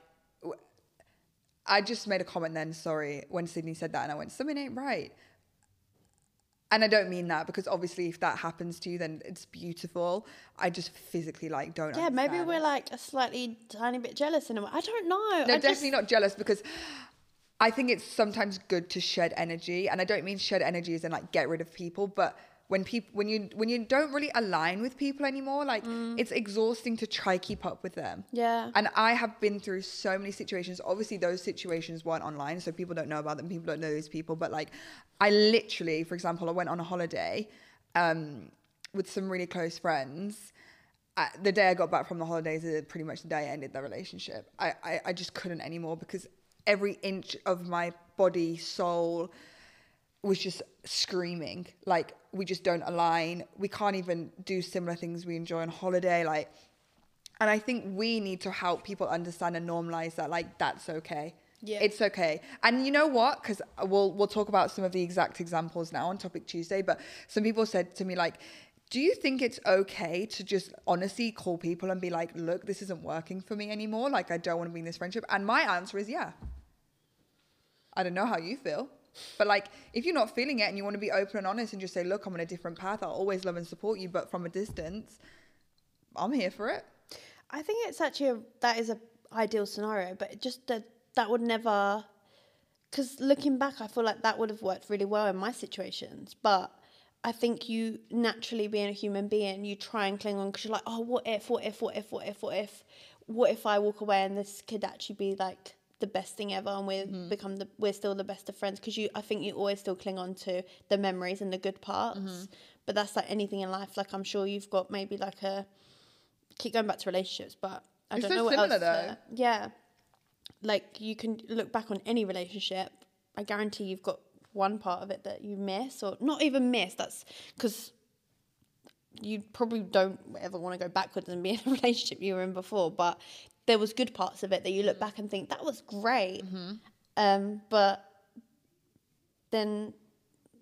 Speaker 1: I just made a comment then, sorry, when Sydney said that, and I went, something ain't right. And I don't mean that, because obviously if that happens to you, then it's beautiful. I just physically like don't
Speaker 2: Yeah,
Speaker 1: understand.
Speaker 2: maybe we're like a slightly tiny bit jealous in a way. I don't know.
Speaker 1: No,
Speaker 2: I
Speaker 1: definitely
Speaker 2: just...
Speaker 1: not jealous, because I think it's sometimes good to shed energy. And I don't mean shed energy as in like get rid of people, but when people when you when you don't really align with people anymore, like mm. it's exhausting to try keep up with them.
Speaker 2: Yeah.
Speaker 1: And I have been through so many situations. Obviously those situations weren't online, so people don't know about them, people don't know those people, but like I literally, for example, I went on a holiday um with some really close friends. Uh, the day I got back from the holidays is pretty much the day I ended the relationship. I, I I just couldn't anymore, because every inch of my body, soul was just screaming like, we just don't align. We can't even do similar things we enjoy on holiday. Like, and I think we need to help people understand and normalize that, like, that's okay. Yeah. It's okay. And you know what? Because we'll, we'll talk about some of the exact examples now on Topic Tuesday, but some people said to me, like, do you think it's okay to just honestly call people and be like, look, this isn't working for me anymore. Like, I don't want to be in this friendship. And my answer is yeah. I don't know how you feel. But like, if you're not feeling it and you want to be open and honest and just say, look, I'm on a different path, I'll always love and support you, but from a distance, I'm here for it.
Speaker 2: I think it's actually, a, that is a ideal scenario, but just that that would never, because looking back, I feel like that would have worked really well in my situations. But I think you naturally, being a human being, you try and cling on because you're like, oh, what if, what if, what if, what if, what if, what if I walk away and this could actually be like the best thing ever, and we mm-hmm. become the we're still the best of friends, because you I think you always still cling on to the memories and the good parts. Mm-hmm. But that's like anything in life. Like, I'm sure you've got maybe like a keep going back to relationships, but I
Speaker 1: it's
Speaker 2: don't
Speaker 1: so
Speaker 2: know what
Speaker 1: similar,
Speaker 2: else.
Speaker 1: Though.
Speaker 2: To, yeah, like you can look back on any relationship. I guarantee you've got one part of it that you miss, or not even miss. That's because you probably don't ever want to go backwards and be in a relationship you were in before, but there was good parts of it that you look back and think that was great. Mm-hmm. Um, but then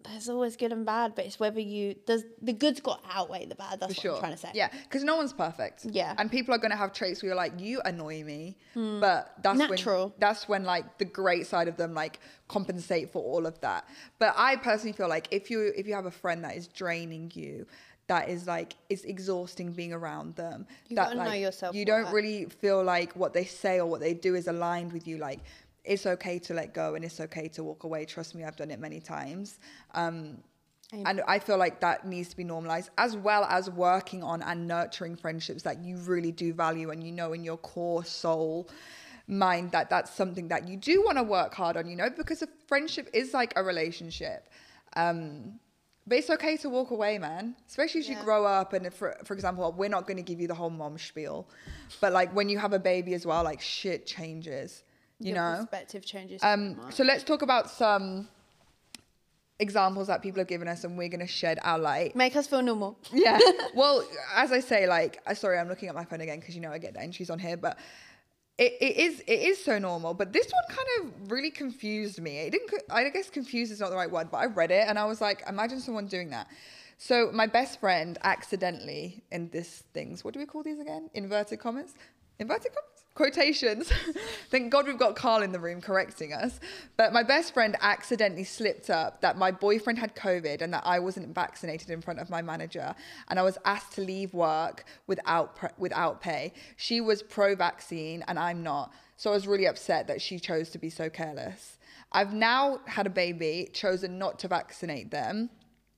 Speaker 2: there's always good and bad, but it's whether you does the good's got to outweigh the bad. That's
Speaker 1: For
Speaker 2: what
Speaker 1: sure.
Speaker 2: I'm trying to say.
Speaker 1: Yeah, because no one's perfect.
Speaker 2: Yeah.
Speaker 1: And people are going to have traits where you're like, you annoy me. Mm. But that's
Speaker 2: Natural.
Speaker 1: when that's when like the great side of them like compensate for all of that. But I personally feel like if you if you have a friend that is draining you, that is like it's exhausting being around them.
Speaker 2: You
Speaker 1: that
Speaker 2: gotta
Speaker 1: like
Speaker 2: know yourself.
Speaker 1: you don't really feel like what they say or what they do is aligned with you. Like it's okay to let go and it's okay to walk away. Trust me, I've done it many times. Um, and I feel like that needs to be normalized, as well as working on and nurturing friendships that you really do value and you know in your core soul mind that that's something that you do want to work hard on, you know, because a friendship is like a relationship. Um, but it's okay to walk away, man, especially as yeah. you grow up. And if, for, for example, we're not going to give you the whole mom spiel, but like when you have a baby as well, like shit changes, you
Speaker 2: Your
Speaker 1: know,
Speaker 2: perspective changes.
Speaker 1: Um, so let's talk about some examples that people have given us and we're going to shed our light.
Speaker 2: Make us feel normal.
Speaker 1: Yeah. Well, as I say, like, uh, sorry, I'm looking at my phone again because, you know, I get the entries on here, but it, it is it is so normal. But this one kind of really confused me. It didn't, I guess confused is not the right word, but I read it and I was like, imagine someone doing that. So my best friend accidentally in this things, what do we call these again? Inverted commas? Inverted commas? Quotations. Thank God we've got Carl in the room correcting us. But my best friend accidentally slipped up that my boyfriend had COVID and that I wasn't vaccinated in front of my manager. And I was asked to leave work without pre- without pay. She was pro-vaccine and I'm not. So I was really upset that she chose to be so careless. I've now had a baby, chosen not to vaccinate them.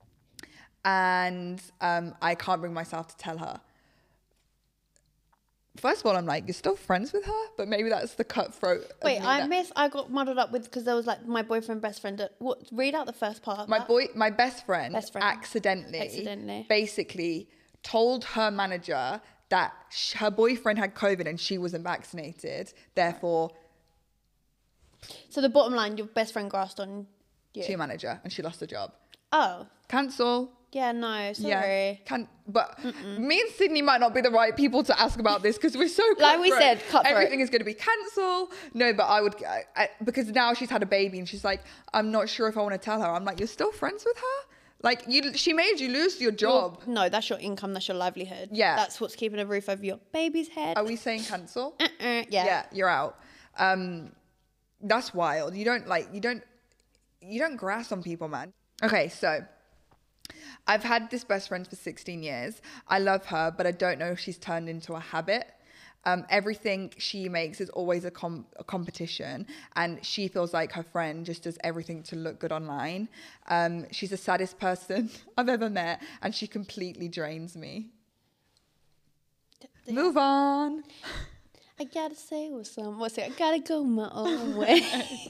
Speaker 1: And um, I can't bring myself to tell her. First of all, I'm like, you're still friends with her? But maybe that's the cutthroat.
Speaker 2: Wait, I
Speaker 1: that...
Speaker 2: miss, I got muddled up with, because there was like my boyfriend, best friend. What? Read out the first part.
Speaker 1: My
Speaker 2: that.
Speaker 1: boy, my best friend,
Speaker 2: best friend
Speaker 1: accidentally,
Speaker 2: accidentally,
Speaker 1: basically told her manager that sh- her boyfriend had COVID and she wasn't vaccinated. Therefore.
Speaker 2: So the bottom line, your best friend grasped on you.
Speaker 1: To your manager and she lost her job.
Speaker 2: Oh.
Speaker 1: Cancel.
Speaker 2: Yeah, no, sorry.
Speaker 1: Yeah, can, but Mm-mm. me and Sydney might not be the right people to ask about this because we're so cutthroat.
Speaker 2: Like we said, cutthroat.
Speaker 1: Everything is going to be cancelled. No, but I would, I, I, because now she's had a baby and she's like, I'm not sure if I want to tell her. I'm like, you're still friends with her? Like, you, she made you lose your job.
Speaker 2: Well, no, that's your income, that's your livelihood.
Speaker 1: Yeah.
Speaker 2: That's what's keeping a roof over your baby's head.
Speaker 1: Are we saying cancel?
Speaker 2: Uh-uh, yeah.
Speaker 1: Yeah, you're out. Um, that's wild. You don't, like, you don't, you don't grass on people, man. Okay, so I've had this best friend for sixteen years. I love her, but I don't know if she's turned into a habit. Um, everything she makes is always a, com- a competition, and she feels like her friend just does everything to look good online. Um, she's the saddest person I've ever met, and she completely drains me. Yeah. Move on.
Speaker 2: I gotta say what's some. What's it? I gotta go my own way.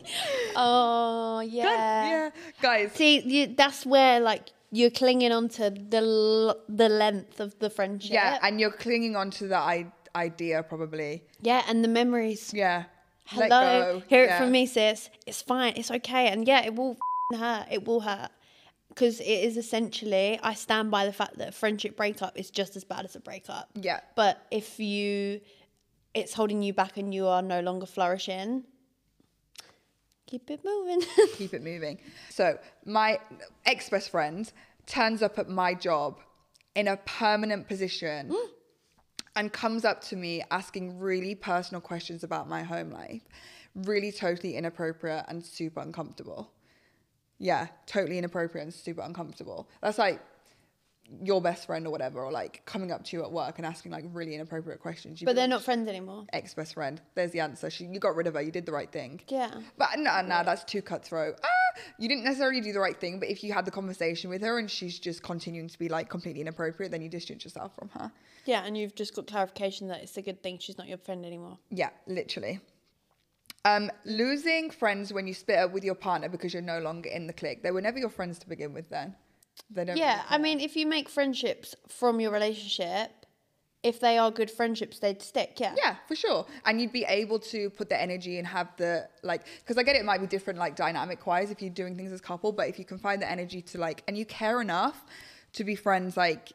Speaker 2: Oh yeah.
Speaker 1: God, yeah, guys.
Speaker 2: See, you, that's where like. You're clinging on to the the length of the friendship.
Speaker 1: Yeah, and you're clinging on to the I- idea probably.
Speaker 2: Yeah, and the memories.
Speaker 1: Yeah.
Speaker 2: Hello,
Speaker 1: Let go.
Speaker 2: hear
Speaker 1: yeah.
Speaker 2: it from me, sis. It's fine. It's okay. And yeah, it will hurt. It will hurt. Because it is essentially, I stand by the fact that a friendship breakup is just as bad as a breakup.
Speaker 1: Yeah.
Speaker 2: But if you, it's holding you back and you are no longer flourishing, keep it moving.
Speaker 1: Keep it moving. So my ex-best friend turns up at my job in a permanent position and comes up to me asking really personal questions about my home life. Really totally inappropriate and super uncomfortable. Yeah, totally inappropriate and super uncomfortable. That's like your best friend or whatever, or like coming up to you at work and asking like really inappropriate questions. You'd
Speaker 2: but they're
Speaker 1: like,
Speaker 2: not friends anymore.
Speaker 1: Ex-best friend. There's the answer. She, you got rid of her. You did the right thing.
Speaker 2: Yeah.
Speaker 1: But no, no, that's too cutthroat. Ah, you didn't necessarily do the right thing, but if you had the conversation with her and she's just continuing to be like completely inappropriate, then you distance yourself from her.
Speaker 2: Yeah, and you've just got clarification that it's a good thing she's not your friend anymore.
Speaker 1: Yeah, literally. Um, losing friends when you split up with your partner because you're no longer in the clique. They were never your friends to begin with then. They don't
Speaker 2: yeah,
Speaker 1: really
Speaker 2: I mean, if you make friendships from your relationship, if they are good friendships, they'd stick, yeah.
Speaker 1: Yeah, for sure. And you'd be able to put the energy and have the, like, because I get it, it might be different, like, dynamic-wise if you're doing things as a couple, but if you can find the energy to, like, and you care enough to be friends, like,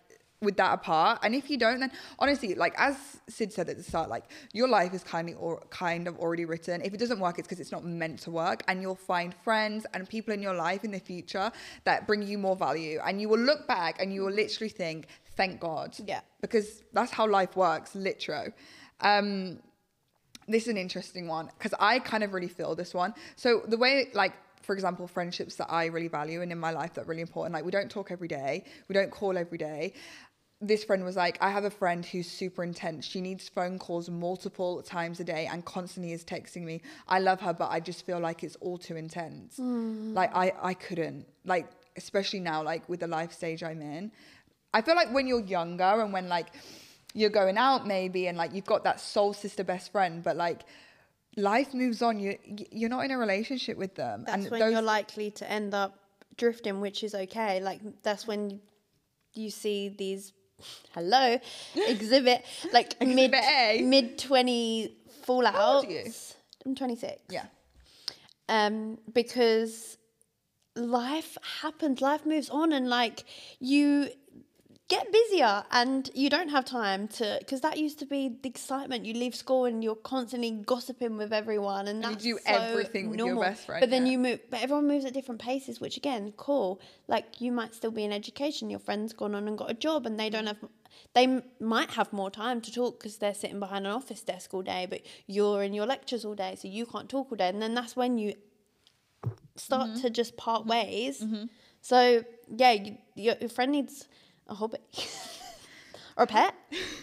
Speaker 1: with that apart. And if you don't, then honestly, like as Sid said at the start, like your life is kind of or kind of already written. If it doesn't work, it's because it's not meant to work, and you'll find friends and people in your life in the future that bring you more value, and you will look back and you will literally think, thank God.
Speaker 2: Yeah.
Speaker 1: Because that's how life works, literally. Um, this is an interesting one because I kind of really feel this one. So the way, like, for example, friendships that I really value and in my life that are really important, like we don't talk every day, we don't call every day. This friend was like, I have a friend who's super intense. She needs phone calls multiple times a day and constantly is texting me. I love her, but I just feel like it's all too intense. Mm. Like I, I couldn't, like, especially now, like with the life stage I'm in. I feel like when you're younger and when like you're going out maybe and like you've got that soul sister best friend, but like life moves on. You, you're not in a relationship with them.
Speaker 2: That's
Speaker 1: and
Speaker 2: when
Speaker 1: those...
Speaker 2: you're likely to end up drifting, which is okay. Like that's when you see these... Hello, exhibit like
Speaker 1: exhibit
Speaker 2: mid
Speaker 1: A.
Speaker 2: mid twenty fallouts.
Speaker 1: How old are you?
Speaker 2: I'm twenty-six.
Speaker 1: Yeah.
Speaker 2: Um, because life happens, life moves on, and like you get busier and you don't have time to, because that used to be the excitement. You leave school and you're constantly gossiping with everyone, and,
Speaker 1: and
Speaker 2: that's
Speaker 1: you do
Speaker 2: so
Speaker 1: everything with
Speaker 2: normal.
Speaker 1: your best friend.
Speaker 2: But then
Speaker 1: yeah.
Speaker 2: you move, but everyone moves at different paces, which again, cool. Like you might still be in education. Your friend's gone on and got a job, and they don't have. They m- might have more time to talk because they're sitting behind an office desk all day, but you're in your lectures all day, so you can't talk all day. And then that's when you start mm-hmm. to just part ways. Mm-hmm. So yeah, you, your, your friend needs a hobby. Or a pet.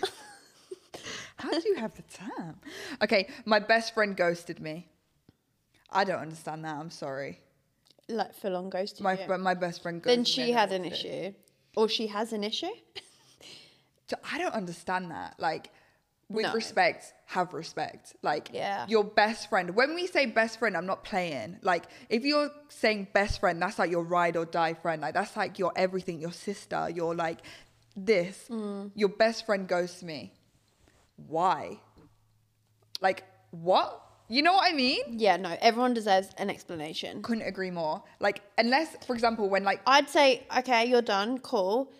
Speaker 1: How do you have the time? Okay, my best friend ghosted me. I don't understand that. I'm sorry.
Speaker 2: Like full on ghosted
Speaker 1: my,
Speaker 2: you.
Speaker 1: But my best friend ghosted me.
Speaker 2: Then she had an issue. Or she has an issue?
Speaker 1: So I don't understand that. Like, with
Speaker 2: no.
Speaker 1: respect, have respect. Like,
Speaker 2: yeah.
Speaker 1: your best friend. When we say best friend, I'm not playing. Like, if you're saying best friend, that's like your ride or die friend. Like, that's like your everything, your sister, your like... this mm. Your best friend goes to me. Why? Like, what? You know what I mean?
Speaker 2: Yeah, no, everyone deserves an explanation.
Speaker 1: Couldn't agree more. Like, unless, for example, when like
Speaker 2: I'd say, okay, you're done, cool,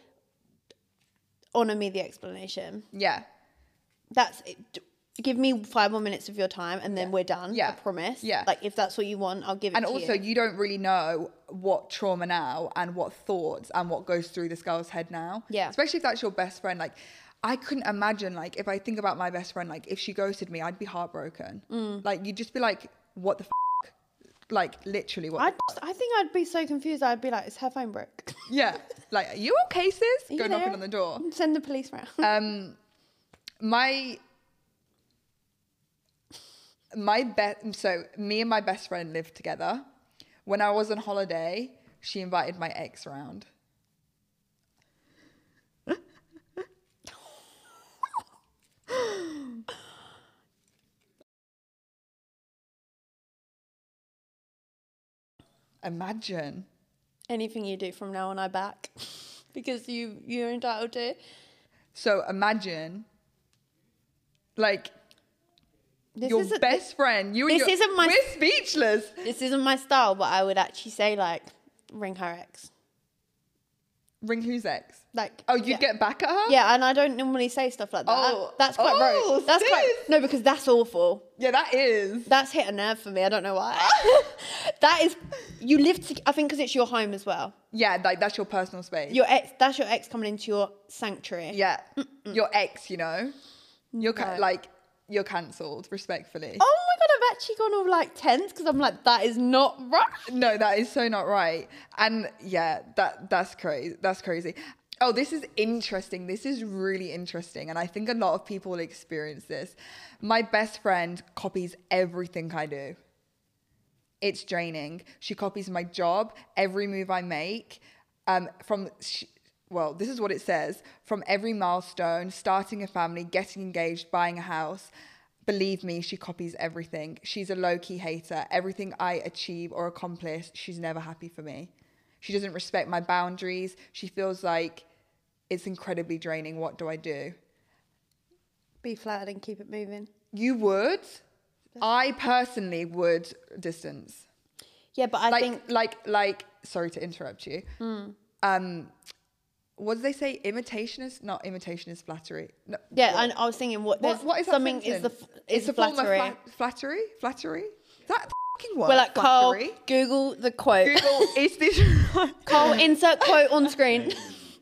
Speaker 2: honor me the explanation.
Speaker 1: Yeah,
Speaker 2: that's it. Give me five more minutes of your time and then yeah. we're done.
Speaker 1: Yeah.
Speaker 2: I promise.
Speaker 1: Yeah.
Speaker 2: Like if that's what you want, I'll give it
Speaker 1: and
Speaker 2: to you.
Speaker 1: And also you don't really know what trauma now and what thoughts and what goes through this girl's head now.
Speaker 2: Yeah.
Speaker 1: Especially if that's your best friend. Like I couldn't imagine, like if I think about my best friend, like if she ghosted me, I'd be heartbroken. Mm. Like you'd just be like, what the f-? Like literally what
Speaker 2: I'd just, I think I'd be so confused. I'd be like, is her phone broke?
Speaker 1: Yeah. Like, are you okay, sis? Go
Speaker 2: you
Speaker 1: knocking
Speaker 2: there?
Speaker 1: on the door.
Speaker 2: Send the police round.
Speaker 1: Um, my... My be- so me and my best friend lived together. When I was on holiday, she invited my ex around. Imagine.
Speaker 2: Anything you do from now on, I back. Because you, you're entitled to.
Speaker 1: So imagine, like...
Speaker 2: This
Speaker 1: your
Speaker 2: isn't,
Speaker 1: best
Speaker 2: this,
Speaker 1: friend, you and
Speaker 2: this
Speaker 1: your,
Speaker 2: isn't my,
Speaker 1: we're speechless.
Speaker 2: This isn't my style, but I would actually say like, ring her ex.
Speaker 1: Ring whose ex?
Speaker 2: Like,
Speaker 1: oh, you
Speaker 2: yeah.
Speaker 1: get back at her?
Speaker 2: Yeah, and I don't normally say stuff like that.
Speaker 1: Oh,
Speaker 2: that's quite
Speaker 1: oh,
Speaker 2: rogue. That's
Speaker 1: sis.
Speaker 2: quite no, because that's awful.
Speaker 1: Yeah, that is.
Speaker 2: That's hit a nerve for me. I don't know why. That is, you live. To, I think because it's your home as well.
Speaker 1: Yeah, like that's your personal space.
Speaker 2: Your ex. That's your ex coming into your sanctuary.
Speaker 1: Yeah, Mm-mm. your ex. You know, you're no. ca- like. You're cancelled, respectfully.
Speaker 2: Oh my God, I've actually gone all like tense because I'm like, that is not right.
Speaker 1: No, that is so not right. And yeah, that that's crazy. That's crazy. Oh, this is interesting. This is really interesting. And I think a lot of people will experience this. My best friend copies everything I do. It's draining. She copies my job, every move I make, um, from... She, well, this is what it says. From every milestone, starting a family, getting engaged, buying a house. Believe me, she copies everything. She's a low-key hater. Everything I achieve or accomplish, she's never happy for me. She doesn't respect my boundaries. She feels like it's incredibly draining. What do I do?
Speaker 2: Be flattered and keep it moving.
Speaker 1: You would? I personally would distance.
Speaker 2: Yeah, but I
Speaker 1: like,
Speaker 2: think...
Speaker 1: Like, like, sorry to interrupt you.
Speaker 2: Mm.
Speaker 1: Um... what do they say? Imitation is not imitation is flattery. No,
Speaker 2: Yeah,
Speaker 1: what?
Speaker 2: and I was thinking, what?
Speaker 1: What, what is that
Speaker 2: something is the
Speaker 1: sentence?
Speaker 2: is
Speaker 1: It's
Speaker 2: the
Speaker 1: a form of
Speaker 2: flattery.
Speaker 1: fla- flattery. Flattery. Is that a fucking word?
Speaker 2: We're like, Carl,
Speaker 1: flattery.
Speaker 2: Google the quote.
Speaker 1: Google is this
Speaker 2: Carl, insert quote on screen.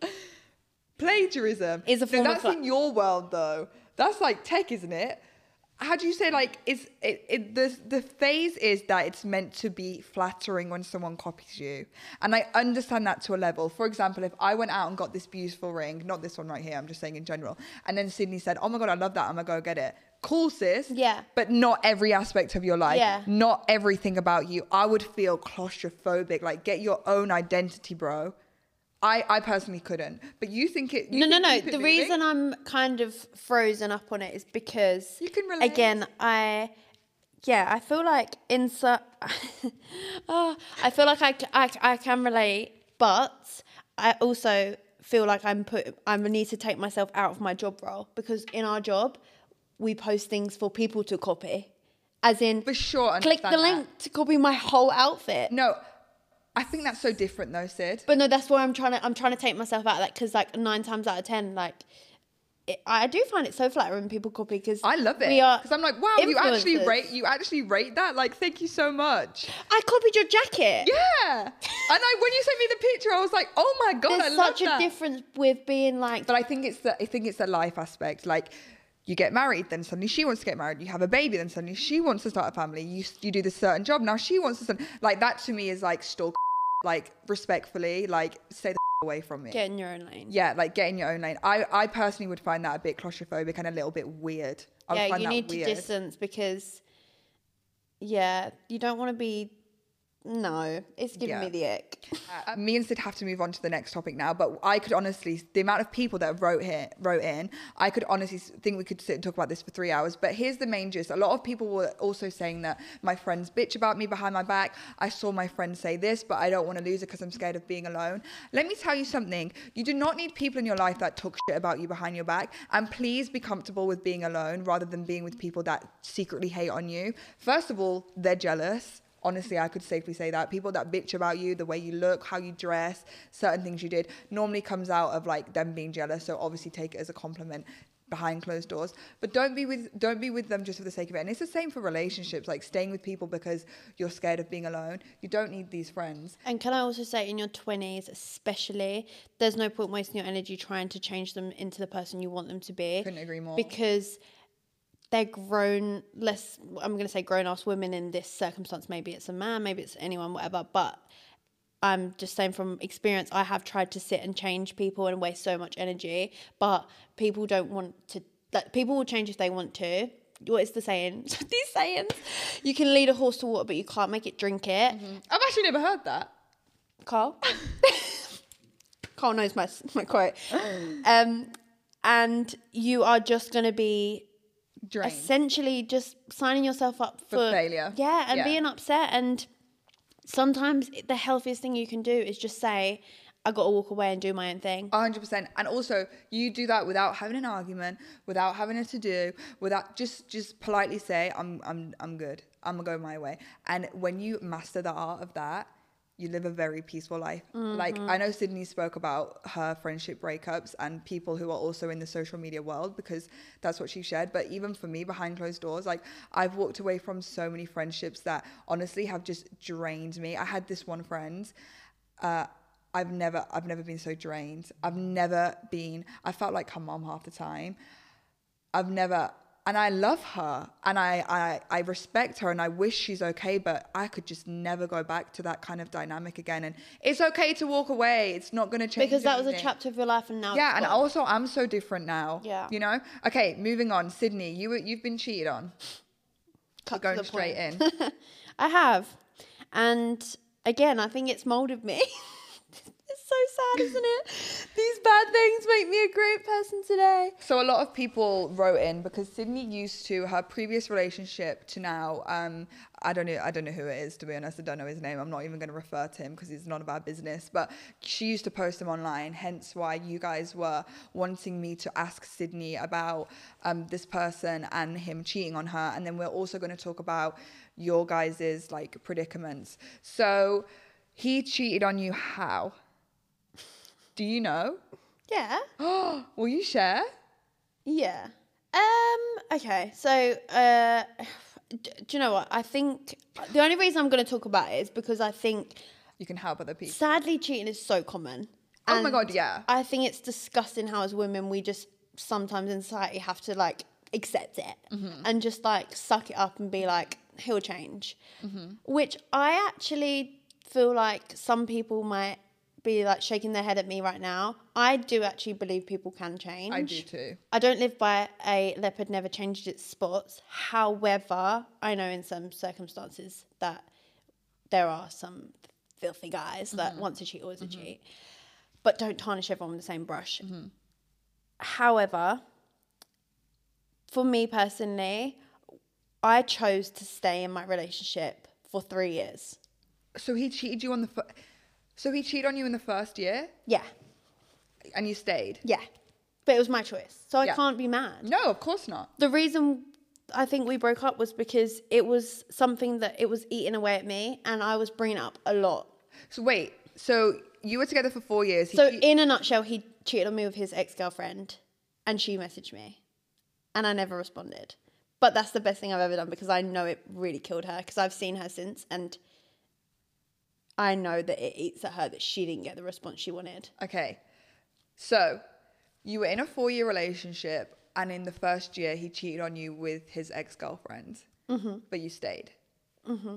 Speaker 1: plagiarism?
Speaker 2: Is a form
Speaker 1: no,
Speaker 2: of
Speaker 1: that's
Speaker 2: fla-
Speaker 1: in your world though. That's like tech, isn't it? How do you say like is it, it the the phase is that it's meant to be flattering when someone copies you, and I understand that to a level. For example, if I went out and got this beautiful ring, not this one right here, I'm just saying in general, and then Sydney said, "Oh my god, I love that, I'm gonna go get it." Cool, sis.
Speaker 2: Yeah.
Speaker 1: But not every aspect of your life.
Speaker 2: Yeah.
Speaker 1: Not everything about you. I would feel claustrophobic. Like, get your own identity, bro. I, I personally couldn't. But you think it... You
Speaker 2: No, no,
Speaker 1: think
Speaker 2: no.
Speaker 1: you could
Speaker 2: The
Speaker 1: do
Speaker 2: reason
Speaker 1: it?
Speaker 2: I'm kind of frozen up on it is because
Speaker 1: You can relate.
Speaker 2: again, I yeah, I feel like insert. oh, I feel like I, I, I can relate, but I also feel like I'm put. I need to take myself out of my job role because in our job, we post things for people to copy, as in
Speaker 1: For sure.
Speaker 2: click the
Speaker 1: understand
Speaker 2: link
Speaker 1: that.
Speaker 2: to copy my whole outfit.
Speaker 1: No, I think that's so different though, Sid.
Speaker 2: But no, that's why I'm trying to. I'm trying to take myself out of that because like nine times out of ten, like. It, I do find it so flattering when people copy because
Speaker 1: I love it.
Speaker 2: We are
Speaker 1: Because I'm like, wow, you actually
Speaker 2: influencers.
Speaker 1: rate you actually rate that? Like, thank you so much.
Speaker 2: I copied your jacket.
Speaker 1: Yeah. And I when you sent me the picture, I was like, oh my God,
Speaker 2: There's
Speaker 1: I love
Speaker 2: such a
Speaker 1: that.
Speaker 2: difference with being like.
Speaker 1: But I think it's the I think it's the life aspect. Like, you get married, then suddenly she wants to get married. You have a baby, then suddenly she wants to start a family. You you do this certain job, now she wants to start. Like, that to me is like stalk. Like, respectfully, like, stay the away from me.
Speaker 2: Get in your own lane.
Speaker 1: Yeah, like get in your own lane. I, I personally would find that a bit claustrophobic and a little bit weird. I would
Speaker 2: Yeah,
Speaker 1: find
Speaker 2: you
Speaker 1: that
Speaker 2: need
Speaker 1: weird.
Speaker 2: to distance because, yeah, you don't want to be. No, it's giving
Speaker 1: Yeah.
Speaker 2: me the ick.
Speaker 1: Uh, me and Sid have to move on to the next topic now, but I could honestly, the amount of people that wrote here, wrote in, I could honestly think we could sit and talk about this for three hours. But here's the main gist: a lot of people were also saying that my friends bitch about me behind my back. I saw my friends say this, but I don't want to lose it because I'm scared of being alone. Let me tell you something: you do not need people in your life that talk shit about you behind your back. And please be comfortable with being alone rather than being with people that secretly hate on you. First of all, they're jealous. Honestly, I could safely say that. People that bitch about you, the way you look, how you dress, certain things you did, normally comes out of like them being jealous. So obviously take it as a compliment behind closed doors. But don't be with don't be with them just for the sake of it. And it's the same for relationships, like staying with people because you're scared of being alone. You don't need these friends.
Speaker 2: And can I also say, in your twenties, especially, there's no point wasting your energy trying to change them into the person you want them to be.
Speaker 1: Couldn't agree more.
Speaker 2: Because they're grown, less, I'm going to say grown-ass women in this circumstance. Maybe it's a man, maybe it's anyone, whatever. But I'm just saying from experience, I have tried to sit and change people and waste so much energy. But people don't want to, like, people will change if they want to. What is the saying? These sayings. You can lead a horse to water, but you can't make it drink it.
Speaker 1: Mm-hmm. I've actually never heard that.
Speaker 2: Carl? Carl knows my, my quote. Um, and you are just going to be
Speaker 1: Drained.
Speaker 2: essentially just signing yourself up for,
Speaker 1: For failure.
Speaker 2: Yeah, and
Speaker 1: Yeah.
Speaker 2: being upset. And sometimes the healthiest thing you can do is just say, I got to walk away and do my own thing.
Speaker 1: one hundred percent. And also, you do that without having an argument, without having a to-do, without just just politely say, I'm I'm I'm good. I'm gonna go my way. And when you master the art of that, you live a very peaceful life.
Speaker 2: Mm-hmm.
Speaker 1: Like, I know Sydney spoke about her friendship breakups and people who are also in the social media world because that's what she shared. But even for me, behind closed doors, like, I've walked away from so many friendships that honestly have just drained me. I had this one friend, uh, I've never, I've never been so drained. I've never been, I felt like her mom half the time. I've never, and I love her and I, I, I respect her and I wish she's okay, but I could just never go back to that kind of dynamic again. And it's okay to walk away. It's not going to change
Speaker 2: Because that was a
Speaker 1: anything.
Speaker 2: chapter of your life and now
Speaker 1: Yeah,
Speaker 2: it's
Speaker 1: and
Speaker 2: gone.
Speaker 1: also I'm so different now.
Speaker 2: Yeah.
Speaker 1: You know? Okay, moving on. Sydney, you, were- you've been cheated on.
Speaker 2: Cut
Speaker 1: We're
Speaker 2: to
Speaker 1: going
Speaker 2: the
Speaker 1: straight
Speaker 2: point.
Speaker 1: in.
Speaker 2: I have. And again, I think it's molded me. It's so sad, isn't it? These bad things make me a great person today.
Speaker 1: So a lot of people wrote in because Sydney used to, her previous relationship to now, um, I don't know, I don't know who it is, to be honest. I don't know his name. I'm not even going to refer to him because he's not about business. But she used to post him online, hence why you guys were wanting me to ask Sydney about um, this person and him cheating on her. And then we're also going to talk about your guys' like predicaments. So he cheated on you how? Do you know?
Speaker 2: Yeah.
Speaker 1: Will you share?
Speaker 2: Yeah. Um. Okay. So, uh, d- do you know what? I think the only reason I'm going to talk about it is because I think
Speaker 1: You can help other people.
Speaker 2: sadly cheating is so common.
Speaker 1: Oh my
Speaker 2: And
Speaker 1: God, yeah.
Speaker 2: I think it's disgusting how as women we just sometimes in society have to like accept it
Speaker 1: Mm-hmm.
Speaker 2: and just like suck it up and be like, he'll change.
Speaker 1: Mm-hmm.
Speaker 2: Which I actually feel like some people might be like shaking their head at me right now. I do actually believe people can change.
Speaker 1: I do too.
Speaker 2: I don't live by a leopard never changed its spots. However, I know in some circumstances that there are some filthy guys that
Speaker 1: Mm-hmm.
Speaker 2: once a cheat, always a cheat. But don't tarnish everyone with the same brush.
Speaker 1: Mm-hmm.
Speaker 2: However, for me personally, I chose to stay in my relationship for three years.
Speaker 1: So he cheated you on the... Fir- so he cheated on you in the first year?
Speaker 2: Yeah,
Speaker 1: And you stayed?
Speaker 2: yeah. But it was my choice. So I
Speaker 1: Yeah.
Speaker 2: can't be mad.
Speaker 1: No, of course not.
Speaker 2: The reason I think we broke up was because it was something that it was eating away at me and I was bringing it up a lot.
Speaker 1: So wait, so you were together for four years. He
Speaker 2: So
Speaker 1: cheat-
Speaker 2: in a nutshell, he cheated on me with his ex-girlfriend and she messaged me and I never responded. But that's the best thing I've ever done because I know it really killed her because I've seen her since and I know that it eats at her that she didn't get the response she wanted.
Speaker 1: Okay. So you were in a four-year relationship and in the first year he cheated on you with his ex-girlfriend. Mm-hmm. But you stayed. Mm-hmm.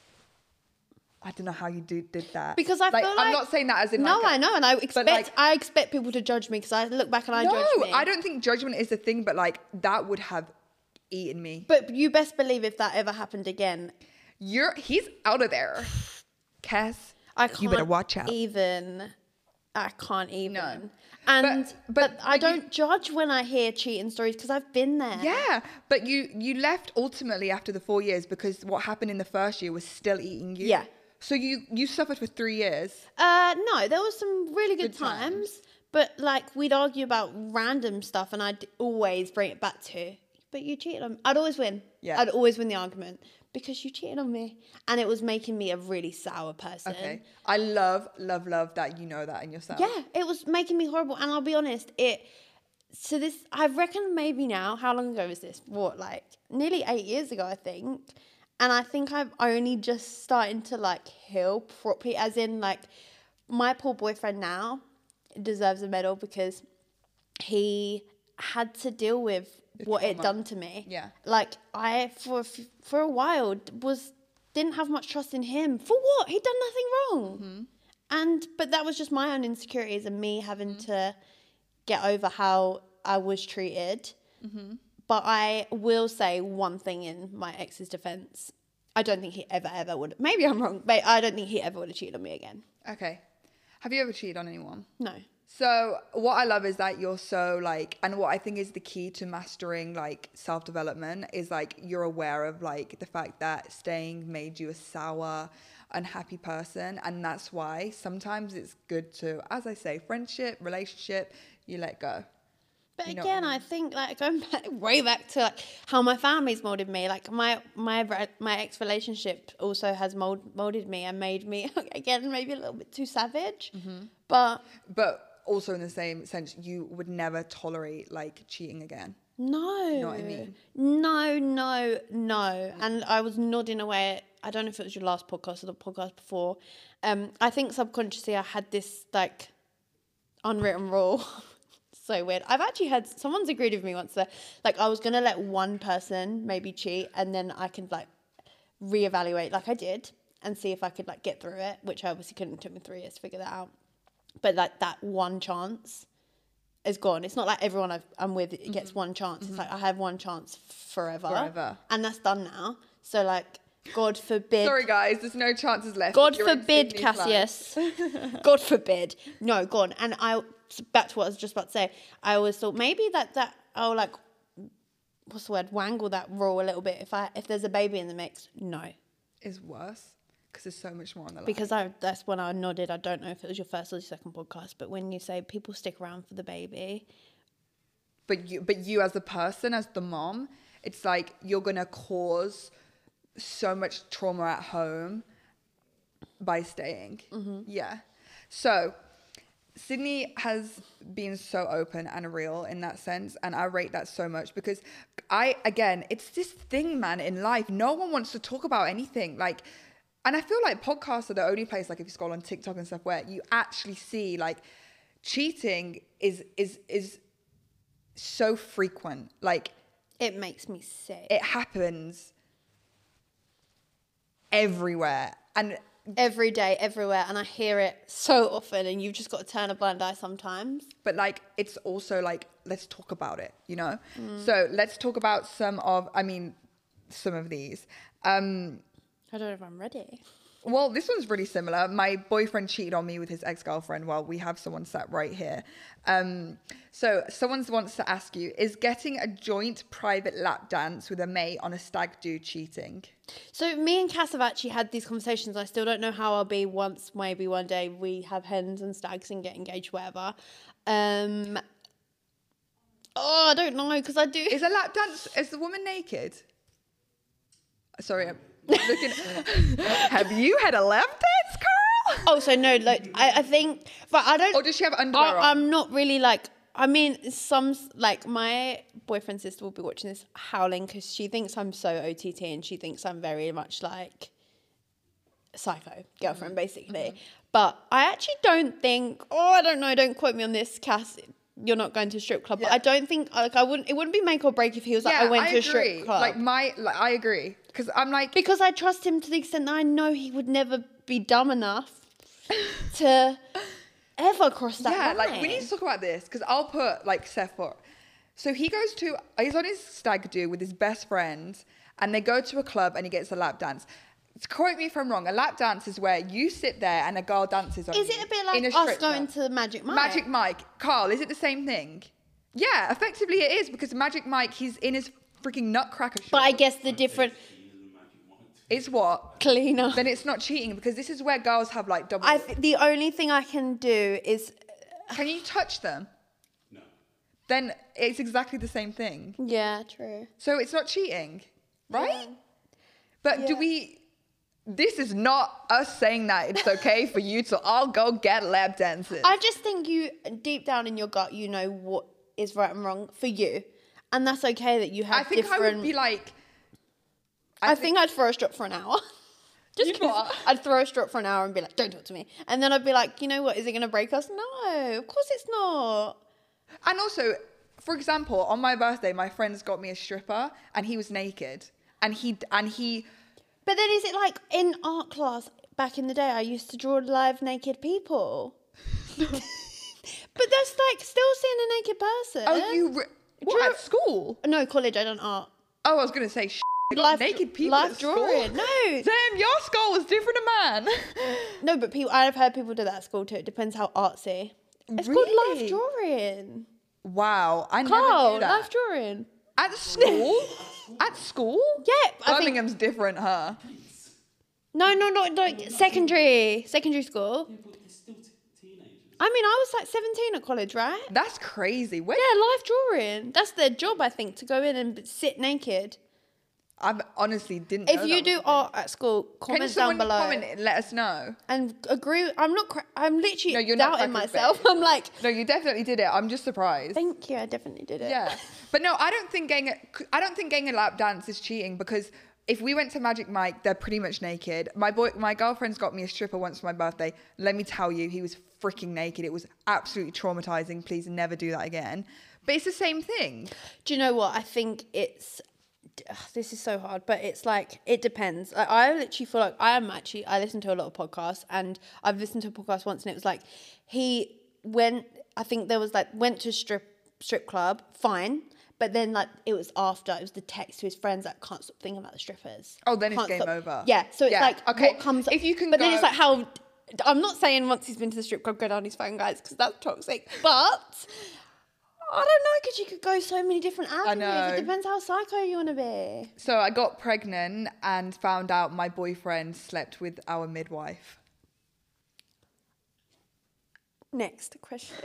Speaker 1: I don't know how you do, did that.
Speaker 2: Because I
Speaker 1: like,
Speaker 2: feel
Speaker 1: I'm
Speaker 2: like...
Speaker 1: not saying that as in
Speaker 2: No,
Speaker 1: like a-
Speaker 2: I know. And I expect
Speaker 1: like-
Speaker 2: I expect people to judge me because I look back and I
Speaker 1: No,
Speaker 2: judge me.
Speaker 1: I don't think judgment is the thing, but like that would have eaten me.
Speaker 2: But you best believe if that ever happened again,
Speaker 1: You're he's out of there. Cass,
Speaker 2: I can't
Speaker 1: you better watch out.
Speaker 2: even. I can't even.
Speaker 1: No.
Speaker 2: And
Speaker 1: But-
Speaker 2: but,
Speaker 1: but-
Speaker 2: I
Speaker 1: but you-
Speaker 2: don't judge when I hear cheating stories because I've been there.
Speaker 1: Yeah, but you you left ultimately after the four years because what happened in the first year was still eating you.
Speaker 2: Yeah.
Speaker 1: So you you suffered for three years.
Speaker 2: Uh, no, there was some really good,
Speaker 1: Good
Speaker 2: times,
Speaker 1: times.
Speaker 2: but like we'd argue about random stuff, and I'd always bring it back to. But you cheated on me. I'd always win.
Speaker 1: Yeah.
Speaker 2: I'd always win the argument because you cheated on me, and it was making me a really sour person.
Speaker 1: Okay. I love love love that you know that in yourself.
Speaker 2: Yeah, it was making me horrible. And I'll be honest, it so this I reckon maybe now, how long ago was this? What, like nearly eight years ago, I think. And I think I'm only just starting to like heal properly, as in like my poor boyfriend now deserves a medal because he had to deal with what it
Speaker 1: trauma.
Speaker 2: done to me.
Speaker 1: Yeah.
Speaker 2: Like I for a f- for a while was didn't have much trust in him. For what? He'd done nothing wrong.
Speaker 1: Mm-hmm.
Speaker 2: And but that was just my own insecurities and me having to get over how I was treated.
Speaker 1: Mm-hmm.
Speaker 2: But I will say one thing in my ex's defense. I don't think he ever, ever would. Maybe I'm wrong, but I don't think he ever would have cheated on me again.
Speaker 1: Okay. Have you ever cheated on anyone?
Speaker 2: No.
Speaker 1: So what I love is that you're so like, and what I think is the key to mastering like self-development is like you're aware of like the fact that staying made you a sour, unhappy person, and that's why sometimes it's good to, as I say, friendship, relationship, you let go.
Speaker 2: But
Speaker 1: You know
Speaker 2: again,
Speaker 1: what I
Speaker 2: I think like going back way back to like how my family's molded me. Like my my re- my ex relationship also has mold, molded me and made me again maybe a little bit too savage.
Speaker 1: Mm-hmm.
Speaker 2: But
Speaker 1: But also in the same sense, you would never tolerate like cheating again.
Speaker 2: no,
Speaker 1: You know what I mean?
Speaker 2: no, no, no. And I was nodding away. At, I don't know if it was your last podcast or the podcast before. Um, I think subconsciously I had this like unwritten rule. So weird. I've actually had someone's agreed with me once that like I was gonna let one person maybe cheat and then I could like reevaluate like I did and see if I could like get through it, which I obviously couldn't. It took me three years to figure that out. But like that one chance is gone. It's not like everyone I've, I'm with it gets one chance. It's like I have one chance forever,
Speaker 1: Forever.
Speaker 2: and that's done now. So like, God forbid.
Speaker 1: Sorry guys, there's no chances left.
Speaker 2: God
Speaker 1: if you're in
Speaker 2: forbid,
Speaker 1: Sydney flat.
Speaker 2: Cassius. God forbid. No, gone. And I, back to what I was just about to say, I always thought maybe that, that I'll like, what's the word, wangle that rule a little bit. If I if there's a baby in the mix, no.
Speaker 1: Is worse because there's so much more on the line.
Speaker 2: Because I that's when I nodded. I don't know if it was your first or your second podcast, but when you say people stick around for the baby.
Speaker 1: But you, but you as a person, as the mom, it's like you're gonna cause so much trauma at home by staying.
Speaker 2: Mm-hmm.
Speaker 1: Yeah. So Sydney has been so open and real in that sense, and I rate that so much because I, again, it's this thing, man, in life. No one wants to talk about anything. Like, and I feel like podcasts are the only place, like if you scroll on TikTok and stuff, where you actually see like cheating is is is so frequent. Like,
Speaker 2: it makes me sick.
Speaker 1: It happens everywhere and
Speaker 2: every day, everywhere, and I hear it so often, and you've just got to turn a blind eye sometimes.
Speaker 1: But like, it's also like, let's talk about it, you know? Mm. So let's talk about some of, I mean, some of these. Um,
Speaker 2: I don't know if I'm ready.
Speaker 1: Well, this one's really similar. My boyfriend cheated on me with his ex-girlfriend. Well, we have someone sat right here. Um, so someone wants to ask you, is getting a joint private lap dance with a mate on a stag do cheating?
Speaker 2: So me and Cass have actually had these conversations. I still don't know how I'll be once maybe one day we have hens and stags and get engaged, whatever. Um, oh, I don't know, because I do...
Speaker 1: Is a lap dance, is the woman naked? Sorry, I'm... Looking, have you had a lap dance, Carl?
Speaker 2: Oh, so no, like I, I think, but I don't.
Speaker 1: Or does she have underwear
Speaker 2: I,
Speaker 1: on?
Speaker 2: I'm not really like. I mean, some like my boyfriend's sister will be watching this howling because she thinks I'm so O T T and she thinks I'm very much like psycho girlfriend, mm-hmm. basically. Mm-hmm. But I actually don't think. Oh, I don't know. Don't quote me on this, Cass. You're not going to a strip club, yeah. But I don't think like I wouldn't. It wouldn't be make or break if he was like,
Speaker 1: yeah,
Speaker 2: I went
Speaker 1: I
Speaker 2: to
Speaker 1: agree.
Speaker 2: a strip club.
Speaker 1: Like my, like I agree because I'm like
Speaker 2: because I trust him to the extent that I know he would never be dumb enough to ever cross that
Speaker 1: yeah,
Speaker 2: line.
Speaker 1: like we need to talk about this because I'll put like Seth for. So he goes to he's on his stag do with his best friend, and they go to a club and he gets a lap dance. Quote me if I'm wrong. A lap dance is where you sit there and a girl dances on you.
Speaker 2: Is it a bit like
Speaker 1: a
Speaker 2: us going club. to Magic Mike?
Speaker 1: Magic Mike, Carl. Is it the same thing? Yeah, effectively it is because Magic Mike, he's in his freaking nutcracker shop.
Speaker 2: But I guess the different...
Speaker 1: It's what?
Speaker 2: Cleaner.
Speaker 1: Then it's not cheating because this is where girls have like double...
Speaker 2: I th- the only thing I can do is...
Speaker 1: Can you touch them?
Speaker 3: No.
Speaker 1: Then it's exactly the same thing.
Speaker 2: Yeah, true.
Speaker 1: So it's not cheating, right? Yeah. But
Speaker 2: yeah.
Speaker 1: do we... This is not us saying that it's okay for you to all go get lap dances.
Speaker 2: I just think you, deep down in your gut, you know what is right and wrong for you. And that's okay that you have
Speaker 1: I think
Speaker 2: different...
Speaker 1: I would be like...
Speaker 2: I, I think, think I'd throw a strop for an hour. Just because I'd throw a strop for an hour and be like, don't talk to me. And then I'd be like, you know what, is it going to break us? No, of course it's not.
Speaker 1: And also, for example, on my birthday, my friends got me a stripper and he was naked. And he... And he
Speaker 2: But then is it like in art class back in the day, I used to draw live naked people. But that's like still seeing a naked person.
Speaker 1: Oh, you... Re- what,
Speaker 2: Drew-
Speaker 1: at school?
Speaker 2: No, college, I done art.
Speaker 1: Oh, I was going to say, sh-
Speaker 2: live
Speaker 1: naked people
Speaker 2: live
Speaker 1: at
Speaker 2: drawing.
Speaker 1: School?
Speaker 2: No.
Speaker 1: Damn, your school was different to mine.
Speaker 2: No, but people, I've heard people do that at school too. It depends how artsy. It's
Speaker 1: really?
Speaker 2: called live drawing.
Speaker 1: Wow, I
Speaker 2: Carl,
Speaker 1: never knew that.
Speaker 2: live drawing.
Speaker 1: At school? At school?
Speaker 2: Yeah.
Speaker 1: Birmingham's think... different, huh?
Speaker 2: No, no, no, no. Secondary. Secondary school.
Speaker 3: Yeah, but they're still t- teenagers.
Speaker 2: I mean, I was like seventeen at college, right?
Speaker 1: That's crazy. Wait.
Speaker 2: Yeah, live drawing. That's their job, I think, to go in and sit naked.
Speaker 1: I honestly didn't
Speaker 2: If
Speaker 1: know
Speaker 2: you
Speaker 1: that
Speaker 2: do art at school, comment
Speaker 1: Can
Speaker 2: down below.
Speaker 1: comment and let us know.
Speaker 2: And agree. I'm not, cra- I'm literally
Speaker 1: No, you're not
Speaker 2: doubting
Speaker 1: fucking
Speaker 2: myself.
Speaker 1: fake.
Speaker 2: I'm like,
Speaker 1: No, you definitely did it. I'm just surprised.
Speaker 2: thank you, I definitely did it.
Speaker 1: Yeah. But no, I don't think getting a, I don't think getting a lap dance is cheating because if we went to Magic Mike, they're pretty much naked. My boy, my girlfriend's got me a stripper once for my birthday. Let me tell you, he was freaking naked. It was absolutely traumatizing. Please never do that again. But it's the same thing.
Speaker 2: Do you know what? I think it's, ugh, this is so hard, but it's like, it depends. I, I literally feel like I am actually, I listen to a lot of podcasts and I've listened to a podcast once and it was like, he went, I think there was like, went to a strip, strip club, fine. But then, like, it was after, it was the text to his friends that can't stop thinking about the strippers.
Speaker 1: Oh, then it's
Speaker 2: Can't
Speaker 1: game
Speaker 2: stop.
Speaker 1: over.
Speaker 2: Yeah, so it's
Speaker 1: Yeah,
Speaker 2: like,
Speaker 1: okay,
Speaker 2: what comes...
Speaker 1: if you can
Speaker 2: But then
Speaker 1: go-
Speaker 2: it's like how... I'm not saying once he's been to the strip club, go down his phone, guys, because that's toxic. But, I don't know, because you could go so many different avenues.
Speaker 1: know.
Speaker 2: It depends how psycho you want to be.
Speaker 1: So I got pregnant and found out my boyfriend slept with our midwife.
Speaker 2: Next question.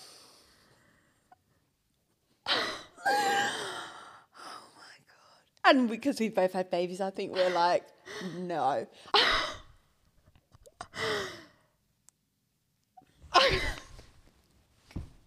Speaker 2: And because we both had babies, I think we're like, no.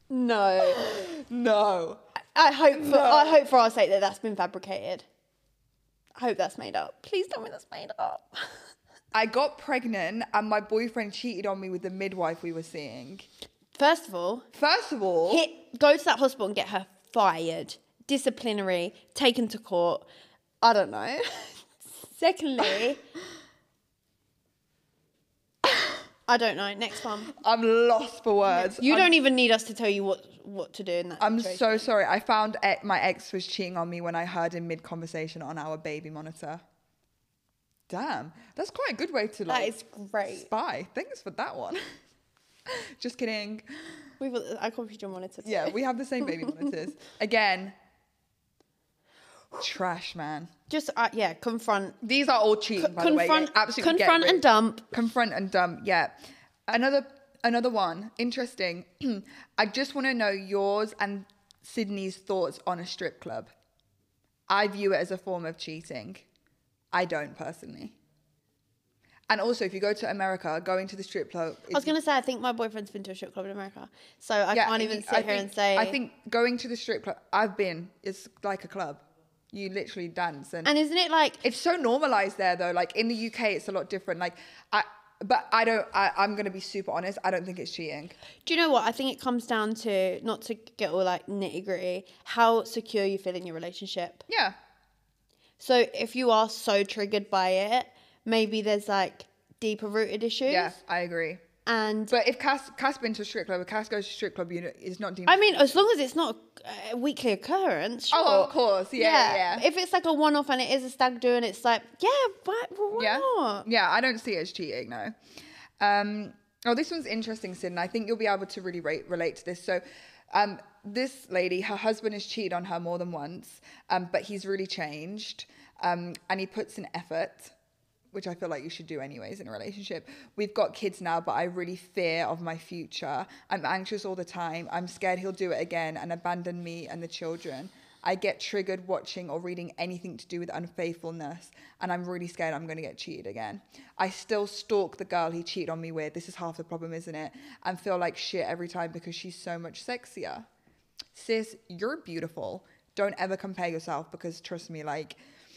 Speaker 2: No.
Speaker 1: No.
Speaker 2: I hope for,
Speaker 1: No.
Speaker 2: I hope for our sake that that's been fabricated. I hope that's made up. Please tell me that's made up.
Speaker 1: I got pregnant and my boyfriend cheated on me with the midwife we were seeing.
Speaker 2: First of all,
Speaker 1: First of all,
Speaker 2: hit, go to that hospital and get her fired, disciplinary, taken to court. I don't know. Secondly, I don't know. Next one.
Speaker 1: I'm lost for words.
Speaker 2: You
Speaker 1: I'm,
Speaker 2: don't even need us to tell you what, what to do in that
Speaker 1: I'm
Speaker 2: situation.
Speaker 1: so sorry. I found ex- my ex was cheating on me when I heard him mid-conversation on our baby monitor. Damn. That's quite a good way to like
Speaker 2: That is great.
Speaker 1: spy. Thanks for that one. Just kidding.
Speaker 2: We've I copied your monitor. Too.
Speaker 1: Yeah, we have the same baby monitors. Again, trash, man.
Speaker 2: Just uh, yeah, confront.
Speaker 1: These are all cheating,
Speaker 2: C-
Speaker 1: by the way.
Speaker 2: confront,
Speaker 1: Yeah, absolutely. get
Speaker 2: confront
Speaker 1: rid-
Speaker 2: and dump.
Speaker 1: Confront and dump. Yeah. Another another one. Interesting. I just want to know yours and Sydney's thoughts on a strip club. I view it as a form of cheating. I don't personally. And also, if you go to America, going to the strip club.
Speaker 2: I was gonna say, I think my boyfriend's been to a strip club in America, so I
Speaker 1: Yeah,
Speaker 2: can't even sit
Speaker 1: I
Speaker 2: here
Speaker 1: think-
Speaker 2: and say.
Speaker 1: I think going to the strip club, I've been. It's like a club. You literally dance and.
Speaker 2: And isn't it like?
Speaker 1: It's so normalized there, though. Like in the U K, it's a lot different. Like, I. But I don't. I, I'm gonna be super honest. I don't think it's cheating.
Speaker 2: Do you know what? I think it comes down to, not to get all like nitty gritty, how secure you feel in your relationship.
Speaker 1: Yeah.
Speaker 2: So if you are so triggered by it, maybe there's like deeper rooted issues.
Speaker 1: Yeah, I agree.
Speaker 2: And
Speaker 1: But if Cass Cass been to a strip club, if Cass goes to a strip club, you know, it's not deemed.
Speaker 2: I mean, as long as it's not a weekly occurrence. Sure.
Speaker 1: Oh, of course. Yeah, yeah. yeah.
Speaker 2: If it's like a one off and it is a stag do and it's like, yeah, why, well, why
Speaker 1: yeah.
Speaker 2: not?
Speaker 1: Yeah, I don't see it as cheating, no. Um, oh, this one's interesting, Sid, and I think you'll be able to really rate, relate to this. So, um, this lady, her husband has cheated on her more than once, um, but he's really changed, um, and he puts in effort, which I feel like you should do anyways in a relationship. We've got kids now, but I really fear of my future. I'm anxious all the time. I'm scared he'll do it again and abandon me and the children. I get triggered watching or reading anything to do with unfaithfulness, and I'm really scared I'm going to get cheated again. I still stalk the girl he cheated on me with. This is half the problem, isn't it? And feel like shit every time because she's so much sexier. Sis, you're beautiful. Don't ever compare yourself, because trust me, like,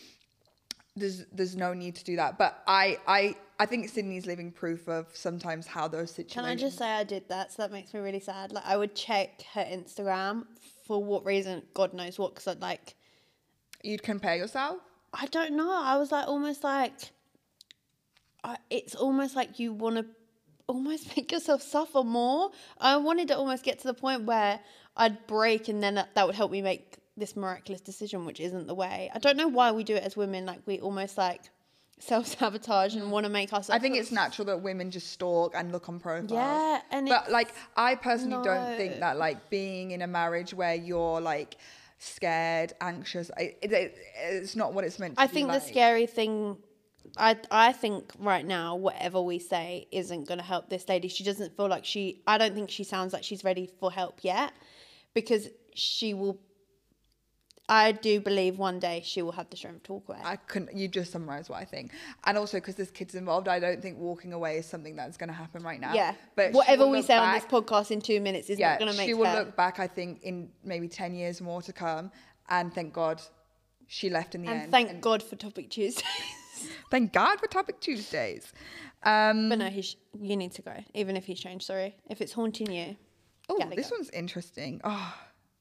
Speaker 1: there's there's no need to do that. But I I I think Sydney's living proof of sometimes how those situations.
Speaker 2: Can I just say I did that? So that makes me really sad. Like, I would check her Instagram for what reason, God knows what, because I'd like.
Speaker 1: You'd compare yourself?
Speaker 2: I don't know. I was like almost like. I, it's almost like you want to almost make yourself suffer more. I wanted to almost get to the point where I'd break, and then that, that would help me make this miraculous decision, which isn't the way. I don't know why we do it as women. Like, we almost like self-sabotage and want to make ourselves.
Speaker 1: I think it's natural that women just stalk and look on profiles.
Speaker 2: Yeah, and
Speaker 1: but
Speaker 2: it's-
Speaker 1: like, I personally
Speaker 2: no.
Speaker 1: don't think that like being in a marriage where you're like scared, anxious, it, it, it's not what it's meant to
Speaker 2: I
Speaker 1: be
Speaker 2: think
Speaker 1: like.
Speaker 2: the scary thing, I I think right now, whatever we say isn't going to help this lady. She doesn't feel like she, I don't think she sounds like she's ready for help yet, because she will, I do believe one day she will have the strength to walk away.
Speaker 1: I couldn't. You just summarised what I think, and also because there's kids involved, I don't think walking away is something that's going to happen right now.
Speaker 2: Yeah,
Speaker 1: but she
Speaker 2: whatever
Speaker 1: will
Speaker 2: we
Speaker 1: look
Speaker 2: say
Speaker 1: back,
Speaker 2: on this podcast in two minutes is
Speaker 1: yeah,
Speaker 2: not going to make
Speaker 1: she will
Speaker 2: her.
Speaker 1: look back. I think in maybe ten years more to come, and thank God she left in the
Speaker 2: and
Speaker 1: end.
Speaker 2: thank
Speaker 1: and
Speaker 2: God for Topic Tuesdays.
Speaker 1: thank God for Topic Tuesdays. Um,
Speaker 2: But no, he's, you need to go, even if he's changed. Sorry, if it's haunting you.
Speaker 1: oh,
Speaker 2: gotta
Speaker 1: this
Speaker 2: go.
Speaker 1: one's interesting. Oh,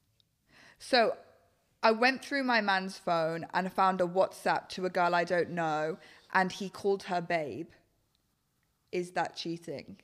Speaker 1: so I went through my man's phone and found a WhatsApp to a girl I don't know, and he called her babe. Is that cheating?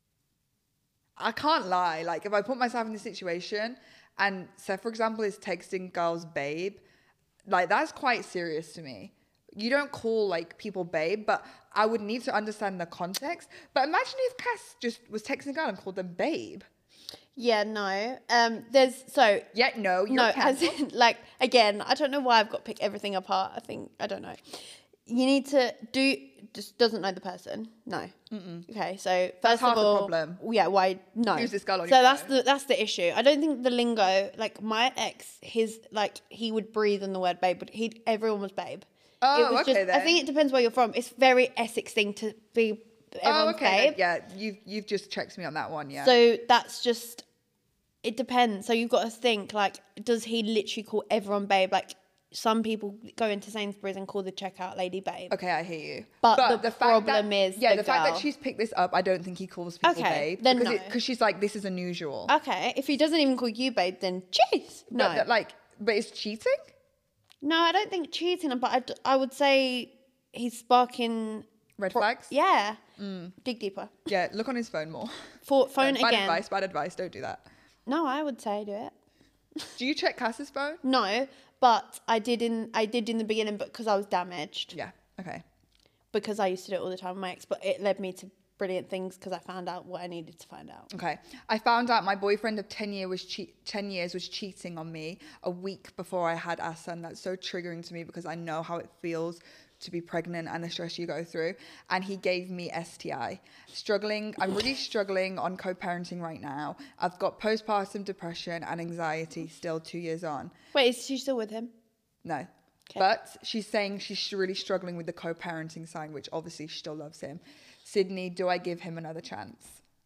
Speaker 1: I can't lie. Like, if I put myself in this situation and Seth, for example, is texting girls babe, like, that's quite serious to me. You don't call, like, people babe, but I would need to understand the context. But imagine if Cass just was texting a girl and called them babe.
Speaker 2: Yeah, no. Um, there's so
Speaker 1: Yeah, no, you're
Speaker 2: no, as
Speaker 1: cancelled.
Speaker 2: in, like, again, I don't know why I've got to pick everything apart. I think I don't know. You need to do. Just doesn't know the person. No. Mm-mm. Okay, so first
Speaker 1: That's half
Speaker 2: of
Speaker 1: the
Speaker 2: all,
Speaker 1: problem.
Speaker 2: yeah, why no?
Speaker 1: Use this girl on
Speaker 2: so
Speaker 1: your
Speaker 2: that's
Speaker 1: phone.
Speaker 2: the that's the issue. I don't think the lingo. Like, my ex, his like he would breathe in the word babe, but he everyone was babe.
Speaker 1: Oh,
Speaker 2: it was
Speaker 1: okay
Speaker 2: just,
Speaker 1: then.
Speaker 2: I think it depends where you're from. It's very Essex thing to be
Speaker 1: Oh,
Speaker 2: everyone's
Speaker 1: okay.
Speaker 2: babe.
Speaker 1: Then. Yeah, you've, you've just checked me on that one, yeah.
Speaker 2: So that's just it depends. So you've got to think, like, does he literally call everyone babe? Like, some people go into Sainsbury's and call the checkout lady babe.
Speaker 1: Okay, I hear you.
Speaker 2: But, but the, the problem
Speaker 1: that,
Speaker 2: is,
Speaker 1: yeah,
Speaker 2: the,
Speaker 1: the
Speaker 2: girl.
Speaker 1: fact that she's picked this up, I don't think he calls people
Speaker 2: okay,
Speaker 1: babe.
Speaker 2: Then
Speaker 1: because
Speaker 2: no.
Speaker 1: Because she's like, this is unusual.
Speaker 2: Okay, if he doesn't even call you babe, then jeez, no.
Speaker 1: But, like, but it's cheating?
Speaker 2: No, I don't think cheating, but I, I would say he's sparking...
Speaker 1: Red flags?
Speaker 2: Pro- yeah. Mm. Dig deeper.
Speaker 1: Yeah, look on his phone more.
Speaker 2: For phone
Speaker 1: no, bad
Speaker 2: again.
Speaker 1: Bad advice, bad advice, don't do that.
Speaker 2: No, I would say do it.
Speaker 1: Do you check Cass's phone?
Speaker 2: No, but I did in I did in the beginning, but because I was damaged.
Speaker 1: Yeah. Okay.
Speaker 2: Because I used to do it all the time with my ex, but it led me to brilliant things because I found out what I needed to find out.
Speaker 1: Okay. I found out my boyfriend of ten year was che- ten years was cheating on me a week before I had our son. That's so triggering to me because I know how it feels to be pregnant and the stress you go through. And he gave me S T I. Struggling, I'm really struggling on co-parenting right now. I've got postpartum depression and anxiety still two years on.
Speaker 2: Wait, is she still with him?
Speaker 1: No. Okay. But she's saying she's really struggling with the co-parenting side, which obviously she still loves him. Sydney, do I give him another chance?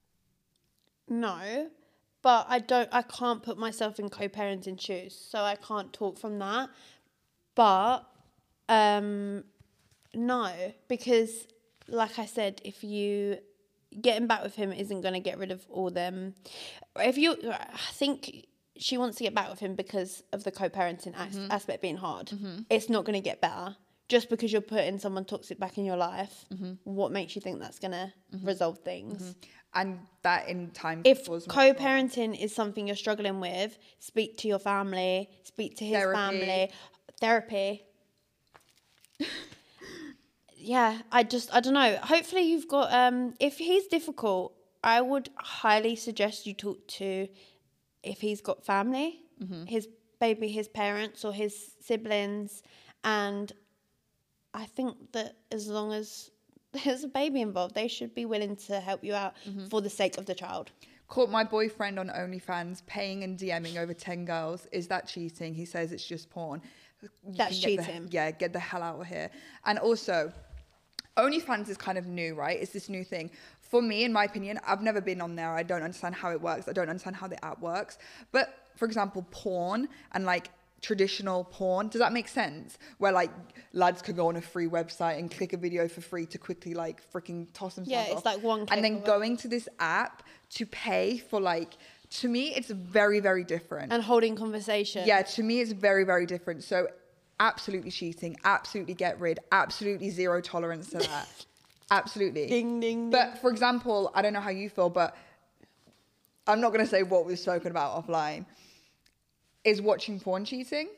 Speaker 2: No, but I don't, I can't put myself in co-parenting shoes, so I can't talk from that. But, um... no, because like I said, if you getting back with him isn't going to get rid of all them. If you, I think she wants to get back with him because of the co-parenting mm-hmm. aspect being hard. Mm-hmm. It's not going to get better just because you're putting someone toxic back in your life. Mm-hmm. What makes you think that's going to mm-hmm. resolve things? Mm-hmm.
Speaker 1: And that in time.
Speaker 2: If co-parenting is something you're struggling with, speak to your family, speak to his Therapy. family, therapy. Yeah, I just, I don't know. Hopefully you've got, um, if he's difficult, I would highly suggest you talk to, if he's got family, mm-hmm. his maybe his parents or his siblings. And I think that as long as there's a baby involved, they should be willing to help you out mm-hmm. for the sake of the child.
Speaker 1: Caught my boyfriend on OnlyFans paying and DMing over ten girls. Is that cheating? He says it's just porn. You
Speaker 2: That's cheating.
Speaker 1: The, yeah, get the hell out of here. And also, OnlyFans is kind of new, right? It's this new thing. For me, in my opinion, I've never been on there. I don't understand how it works. I don't understand how the app works. But, for example, porn and, like, traditional porn, does that make sense? Where, like, lads could go on a free website and click a video for free to quickly, like, freaking toss themselves
Speaker 2: Yeah, it's
Speaker 1: off.
Speaker 2: like one click.
Speaker 1: And then going to this app to pay for, like... To me, it's very, very different.
Speaker 2: And holding conversation.
Speaker 1: Yeah, to me, it's very, very different. So... absolutely cheating, absolutely get rid, absolutely zero tolerance to that. Absolutely.
Speaker 2: Ding, ding, ding.
Speaker 1: But for example, I don't know how you feel, but I'm not going to say what we've spoken about offline. Is watching porn cheating?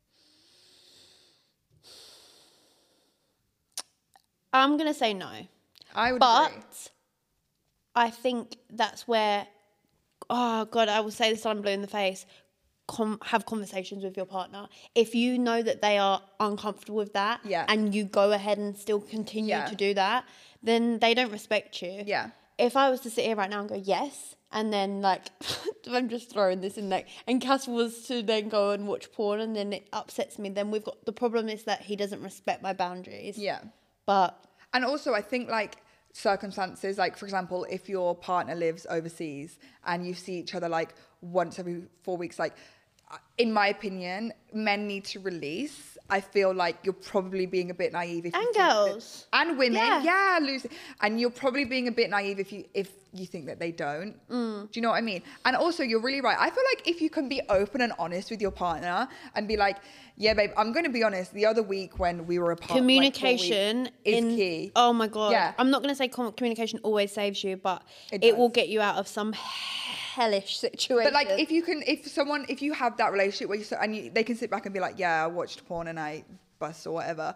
Speaker 2: I'm going to say no.
Speaker 1: I would
Speaker 2: but
Speaker 1: agree.
Speaker 2: I think that's where, oh God, I will say this till I'm blue in the face. Com- have conversations with your partner. If you know that they are uncomfortable with that
Speaker 1: yeah.
Speaker 2: and you go ahead and still continue
Speaker 1: yeah.
Speaker 2: to do that, then they don't respect you.
Speaker 1: Yeah.
Speaker 2: If I was to sit here right now and go, yes, and then like, I'm just throwing this in there, and Cass was to then go and watch porn and then it upsets me, then we've got, the problem is that he doesn't respect my boundaries.
Speaker 1: Yeah.
Speaker 2: But.
Speaker 1: And also I think like circumstances, like for example, if your partner lives overseas and you see each other like once every four weeks, like, in my opinion, men need to release. I feel like you're probably being a bit naive. If
Speaker 2: and
Speaker 1: you
Speaker 2: girls.
Speaker 1: That, and women.
Speaker 2: Yeah,
Speaker 1: yeah Lucy. And you're probably being a bit naive if you if you think that they don't. Mm. Do you know what I mean? And also, you're really right. I feel like if you can be open and honest with your partner and be like, yeah, babe, I'm going to be honest. The other week when we were apart,
Speaker 2: communication
Speaker 1: like, is
Speaker 2: in,
Speaker 1: key.
Speaker 2: Oh my God.
Speaker 1: Yeah.
Speaker 2: I'm not going to say com- communication always saves you, but it, it will get you out of some hellish situation.
Speaker 1: But like, if you can, if someone, if you have that relationship where you, and you, they can sit back and be like, yeah, I watched porn and I bust or whatever.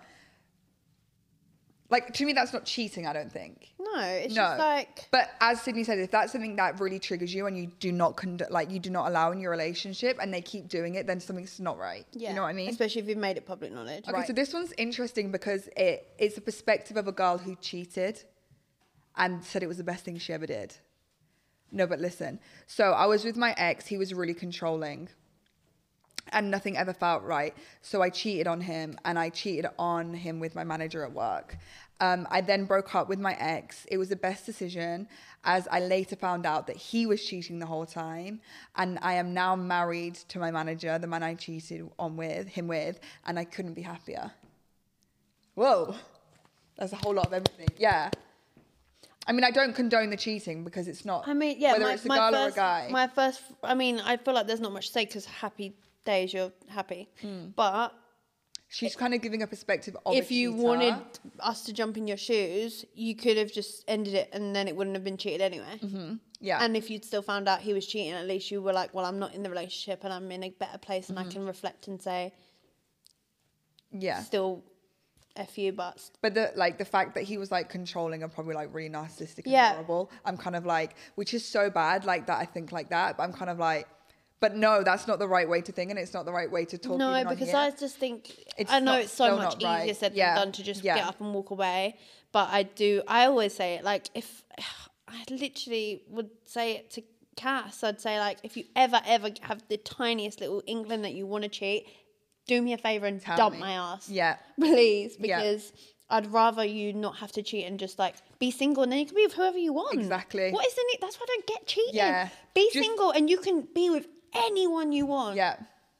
Speaker 1: Like, to me, that's not cheating, I don't think.
Speaker 2: No, it's
Speaker 1: no.
Speaker 2: just like...
Speaker 1: But as Sydney said, if that's something that really triggers you and you do not, condu- like, you do not allow in your relationship and they keep doing it, then something's not right.
Speaker 2: Yeah.
Speaker 1: You know what I mean?
Speaker 2: Especially if you've made it public knowledge.
Speaker 1: Okay,
Speaker 2: right.
Speaker 1: So this one's interesting because it it's a perspective of a girl who cheated and said it was the best thing she ever did. No, but listen. So I was with my ex. He was really controlling. and nothing ever felt right. So I cheated on him, and I cheated on him with my manager at work. Um, I then broke up with my ex. It was the best decision, as I later found out that he was cheating the whole time. And I am now married to my manager, the man I cheated on with him with, and I couldn't be happier. Whoa, that's a whole lot of everything. Yeah. I mean, I don't condone the cheating because it's not.
Speaker 2: I mean, yeah,
Speaker 1: whether
Speaker 2: my,
Speaker 1: it's a
Speaker 2: my
Speaker 1: girl
Speaker 2: first,
Speaker 1: or a guy.
Speaker 2: My first, I mean, I feel like there's not much to say because happy days, you're happy.
Speaker 1: Mm.
Speaker 2: But
Speaker 1: she's kind of giving a perspective of
Speaker 2: if
Speaker 1: a
Speaker 2: you
Speaker 1: cheater.
Speaker 2: wanted us to jump in your shoes, you could have just ended it and then it wouldn't have been cheated anyway.
Speaker 1: Mm-hmm. Yeah.
Speaker 2: And if you'd still found out he was cheating, at least you were like, well, I'm not in the relationship and I'm in a better place and mm-hmm. I can reflect and say,
Speaker 1: yeah,
Speaker 2: still F you, but
Speaker 1: but the like the fact that he was like controlling and probably like really narcissistic and
Speaker 2: yeah.
Speaker 1: horrible, I'm kind of like, which is so bad, like that I think like that, but I'm kind of like, but no, that's not the right way to think, and it's not the right way to talk.
Speaker 2: No, because
Speaker 1: I
Speaker 2: just think
Speaker 1: it's
Speaker 2: I know
Speaker 1: not,
Speaker 2: it's so much easier
Speaker 1: right.
Speaker 2: said
Speaker 1: yeah.
Speaker 2: than done to just
Speaker 1: yeah.
Speaker 2: get up and walk away. But I do. I always say it like if I literally would say it to Cass, I'd say like if you ever ever have the tiniest little inkling that you want to cheat, do me a favor and
Speaker 1: Tell
Speaker 2: dump
Speaker 1: me.
Speaker 2: my ass.
Speaker 1: Yeah,
Speaker 2: please, because.
Speaker 1: Yeah.
Speaker 2: I'd rather you not have to cheat and just like be single and then you can be with whoever you want.
Speaker 1: Exactly.
Speaker 2: What is the need? That's why I don't get cheating.
Speaker 1: Yeah.
Speaker 2: Be
Speaker 1: just,
Speaker 2: single and you can be with anyone you want.
Speaker 1: Yeah.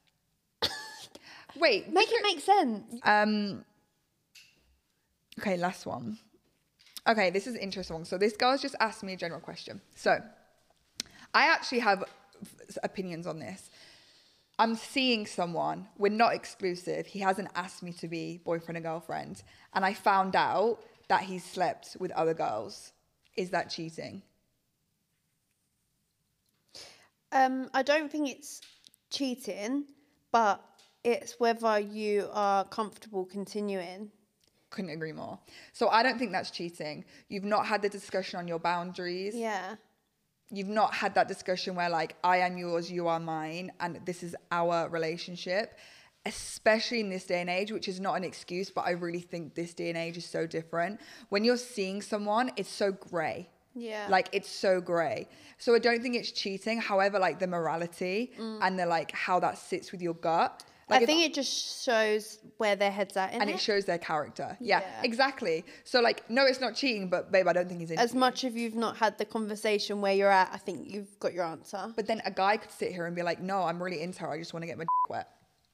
Speaker 1: Wait.
Speaker 2: Make it make sense.
Speaker 1: Um. Okay, last one. Okay, this is an interesting one. So this girl's just asked me a general question. So I actually have opinions on this. I'm seeing someone, we're not exclusive, he hasn't asked me to be boyfriend and girlfriend, and I found out that he's slept with other girls. Is that cheating?
Speaker 2: Um, I don't think it's cheating, but it's whether you are comfortable continuing.
Speaker 1: Couldn't agree more. So I don't think that's cheating. You've not had the discussion on your boundaries.
Speaker 2: Yeah.
Speaker 1: You've not had that discussion where like, I am yours, you are mine, and this is our relationship, especially in this day and age, which is not an excuse, but I really think this day and age is so different. When you're seeing someone, it's so grey.
Speaker 2: Yeah.
Speaker 1: Like, it's so grey. So I don't think it's cheating. However, like the morality mm. and the like how that sits with your gut. Like
Speaker 2: I think it just shows where their head's at in
Speaker 1: and
Speaker 2: it.
Speaker 1: it shows their character. Yeah,
Speaker 2: yeah,
Speaker 1: exactly. So like, no, it's not cheating, but babe, I don't think he's into
Speaker 2: As much as you've not had the conversation where you're at, I think you've got your answer.
Speaker 1: But then a guy could sit here and be like, no, I'm really into her. I just want to get my dick wet.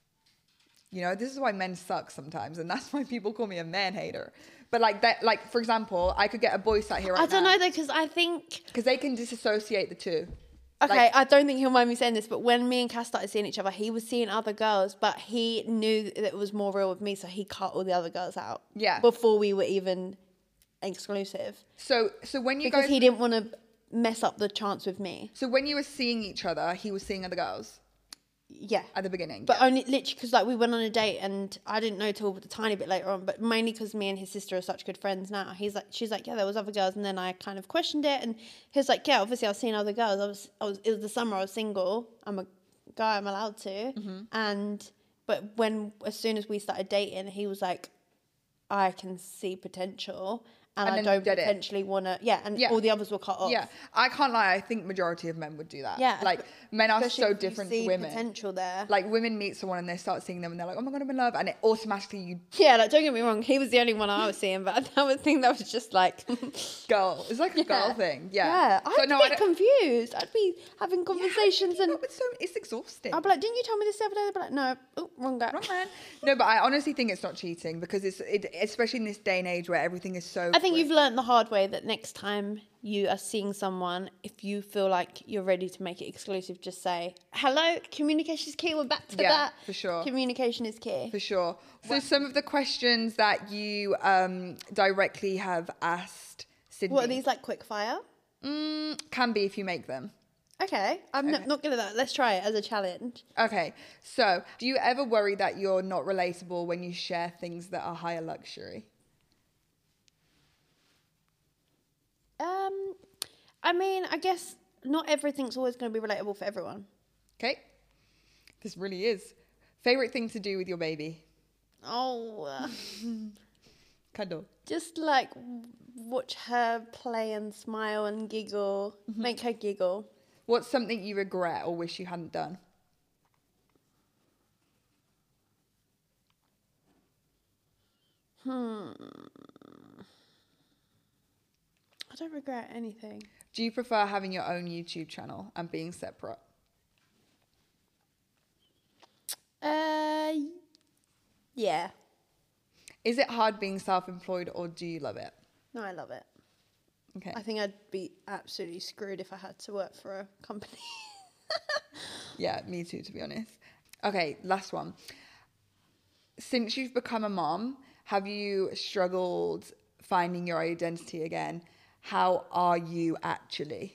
Speaker 1: You know, this is why men suck sometimes. And that's why people call me a man hater. But like that, like, for example, I could get a boy sat here right
Speaker 2: I don't
Speaker 1: now,
Speaker 2: know though, because I think...
Speaker 1: Because they can disassociate the two.
Speaker 2: Okay,
Speaker 1: like,
Speaker 2: I don't think he'll mind me saying this, but when me and Cass started seeing each other, he was seeing other girls, but he knew that it was more real with me, so he cut all the other girls out.
Speaker 1: Yeah.
Speaker 2: Before we were even exclusive.
Speaker 1: So, so when you
Speaker 2: because
Speaker 1: guys...
Speaker 2: he didn't want to mess up the chance with me.
Speaker 1: So when you were seeing each other, he was seeing other girls?
Speaker 2: Yeah.
Speaker 1: At the beginning?
Speaker 2: But
Speaker 1: yeah.
Speaker 2: only literally because like we went on a date and I didn't know till a tiny bit later on, but mainly because me and his sister are such good friends now. He's like, she's like, yeah, there was other girls, and then I kind of questioned it, and he was like, yeah, obviously I was seeing other girls. I was, I was. It was the summer. I was single. I'm a guy. I'm allowed to. Mm-hmm. And but when as soon as we started dating, he was like, I can see potential. And, and I don't potentially want to, yeah, and yeah. all the others were cut off.
Speaker 1: Yeah, I can't lie. I think majority of men would do that.
Speaker 2: Yeah,
Speaker 1: like men are
Speaker 2: especially
Speaker 1: so different
Speaker 2: to
Speaker 1: women.
Speaker 2: Potential there.
Speaker 1: Like women meet someone and they start seeing them and they're like, oh my god, I'm in love, and it automatically you.
Speaker 2: Yeah, like don't get me wrong, he was the only one I was seeing, but that was thing that was just like
Speaker 1: girl. It's like a yeah. girl thing. Yeah.
Speaker 2: Yeah, I'd so, no, get confused. I'd be having conversations
Speaker 1: yeah,
Speaker 2: and
Speaker 1: it's so it's exhausting.
Speaker 2: I'd be like, didn't you tell me this the other day? I'd be like, no, oh, wrong guy.
Speaker 1: Wrong man. No, but I honestly think it's not cheating because it's it, especially in this day and age where everything is so.
Speaker 2: I think
Speaker 1: quick.
Speaker 2: you've learned the hard way that next time you are seeing someone, if you feel like you're ready to make it exclusive, just say hello. Communication is key. We're back to
Speaker 1: yeah,
Speaker 2: that.
Speaker 1: For sure.
Speaker 2: Communication is key.
Speaker 1: For sure. So what? Some of the questions that you um, directly have asked Sydney.
Speaker 2: What are these, like quick fire?
Speaker 1: Mm, can be if you make them.
Speaker 2: Okay, I'm okay. Not, not good at that. Let's try it as a challenge.
Speaker 1: Okay, so do you ever worry that you're not relatable when you share things that are higher luxury?
Speaker 2: Um, I mean, I guess not everything's always going to be relatable for everyone.
Speaker 1: Okay, this really is. Favorite thing to do with your baby?
Speaker 2: Oh, uh,
Speaker 1: cuddle.
Speaker 2: Just like watch her play and smile and giggle, mm-hmm. make her giggle.
Speaker 1: What's something you regret or wish you hadn't done?
Speaker 2: Hmm. I don't regret anything.
Speaker 1: Do you prefer having your own YouTube channel and being separate?
Speaker 2: Uh, yeah.
Speaker 1: Is it hard being self-employed or do you love it?
Speaker 2: No, I love it.
Speaker 1: Okay.
Speaker 2: I think I'd be absolutely screwed if I had to work for a company.
Speaker 1: Yeah, me too, to be honest. Okay, last one. Since you've become a mom, have you struggled finding your identity again? How are you actually?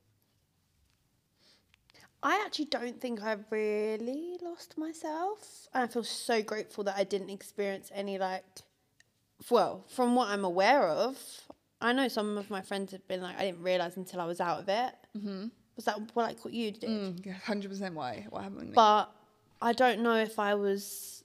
Speaker 2: I actually don't think I've really lost myself. And I feel so grateful that I didn't experience any, like, well, from what I'm aware of, I know some of my friends have been like, I didn't realise until I was out of it. Mm-hmm. Was that what, like what you did?
Speaker 1: Mm, yeah, one hundred percent why. What happened with me?
Speaker 2: But I don't know if I was,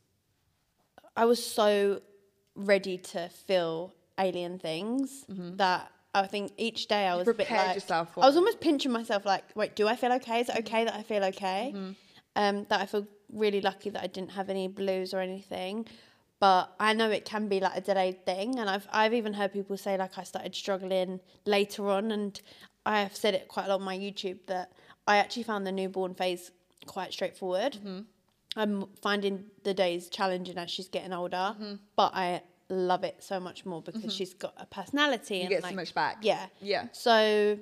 Speaker 2: I was so ready to feel alien things mm-hmm. that I think each day I was
Speaker 1: you
Speaker 2: a bit
Speaker 1: prepared
Speaker 2: like,
Speaker 1: yourself for
Speaker 2: I was
Speaker 1: it.
Speaker 2: almost pinching myself like, wait, do I feel okay? Is it okay that I feel okay?
Speaker 1: Mm-hmm.
Speaker 2: Um, that I feel really lucky that I didn't have any blues or anything. But I know it can be like a delayed thing. And I've I've even heard people say like I started struggling later on. And I have said it quite a lot on my YouTube that I actually found the newborn phase quite straightforward. Mm-hmm. I'm finding the days challenging as she's getting older. Mm-hmm. But I love it so much more because mm-hmm. she's got a personality.
Speaker 1: You
Speaker 2: and
Speaker 1: get
Speaker 2: like,
Speaker 1: so much back.
Speaker 2: Yeah.
Speaker 1: Yeah.
Speaker 2: So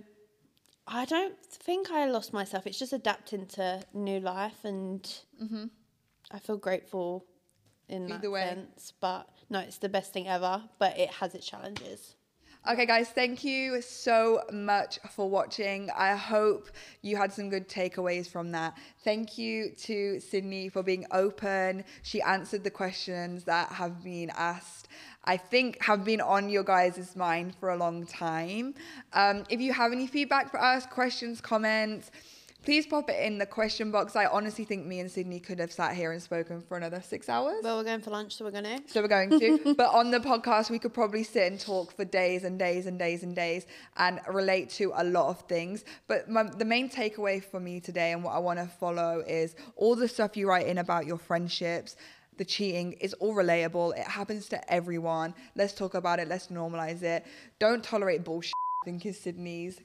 Speaker 2: I don't think I lost myself. It's just adapting to new life. And mm-hmm. I feel grateful in
Speaker 1: Either
Speaker 2: that
Speaker 1: way.
Speaker 2: sense, but no, it's the best thing ever, but it has its challenges.
Speaker 1: Okay, guys, thank you so much for watching. I hope you had some good takeaways from that. Thank you to Sydney for being open. She answered the questions that have been asked, I think have been on your guys' mind for a long time. Um, if you have any feedback for us, questions, comments, please pop it in the question box. I honestly think me and Sydney could have sat here and spoken for another six hours.
Speaker 2: Well, we're going for lunch, so we're going to.
Speaker 1: So we're going to. But on the podcast, we could probably sit and talk for days and days and days and days and relate to a lot of things. But my, the main takeaway for me today and what I want to follow is all the stuff you write in about your friendships, the cheating is all relatable. It happens to everyone. Let's talk about it. Let's normalize it. Don't tolerate bullshit, I think is Sydney's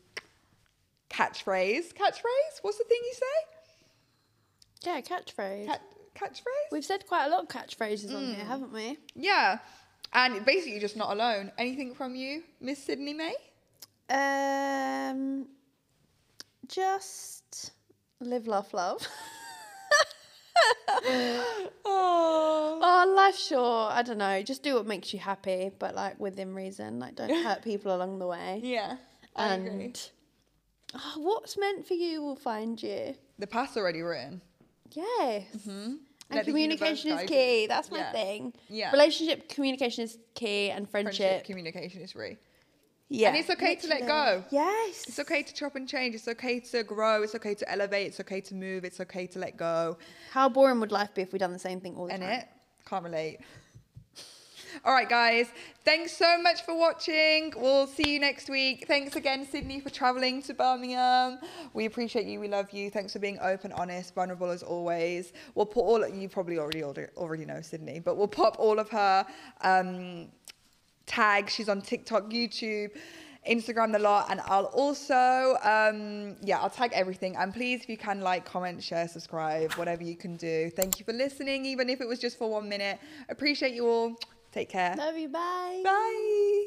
Speaker 1: catchphrase. Catchphrase? What's the thing you say?
Speaker 2: Yeah, catchphrase.
Speaker 1: Cat- catchphrase?
Speaker 2: We've said quite a lot of catchphrases mm. on here, haven't we?
Speaker 1: Yeah. And basically you're just not alone. Anything from you, Miss Sydney May?
Speaker 2: Um, just live, laugh, love. oh. oh, life's short. I don't know. Just do what makes you happy, but like within reason. Like don't hurt people along the way.
Speaker 1: Yeah, I
Speaker 2: and
Speaker 1: agree.
Speaker 2: Oh, what's meant for you will find you.
Speaker 1: The path's already written.
Speaker 2: Yes.
Speaker 1: Mm-hmm.
Speaker 2: And
Speaker 1: Let
Speaker 2: communication is key. That's my
Speaker 1: yeah.
Speaker 2: thing.
Speaker 1: Yeah.
Speaker 2: Relationship communication is key, and friendship. Friendship
Speaker 1: communication is free.
Speaker 2: Yeah.
Speaker 1: And it's okay literally. to let go.
Speaker 2: Yes.
Speaker 1: It's okay to chop and change. It's okay to grow. It's okay to elevate. It's okay to move. It's okay to let go.
Speaker 2: How boring would life be if we done the same thing all the
Speaker 1: and
Speaker 2: time?
Speaker 1: it can't relate. All right, guys. Thanks so much for watching. We'll see you next week. Thanks again, Sydney, for traveling to Birmingham. We appreciate you. We love you. Thanks for being open, honest, vulnerable as always. We'll put all, you probably already already know Sydney, but we'll pop all of her um, tags. She's on TikTok, YouTube, Instagram, the lot. And I'll also, um, yeah, I'll tag everything. And please, if you can, like, comment, share, subscribe, whatever you can do. Thank you for listening, even if it was just for one minute. Appreciate you all. Take care.
Speaker 2: Love you. Bye.
Speaker 1: Bye.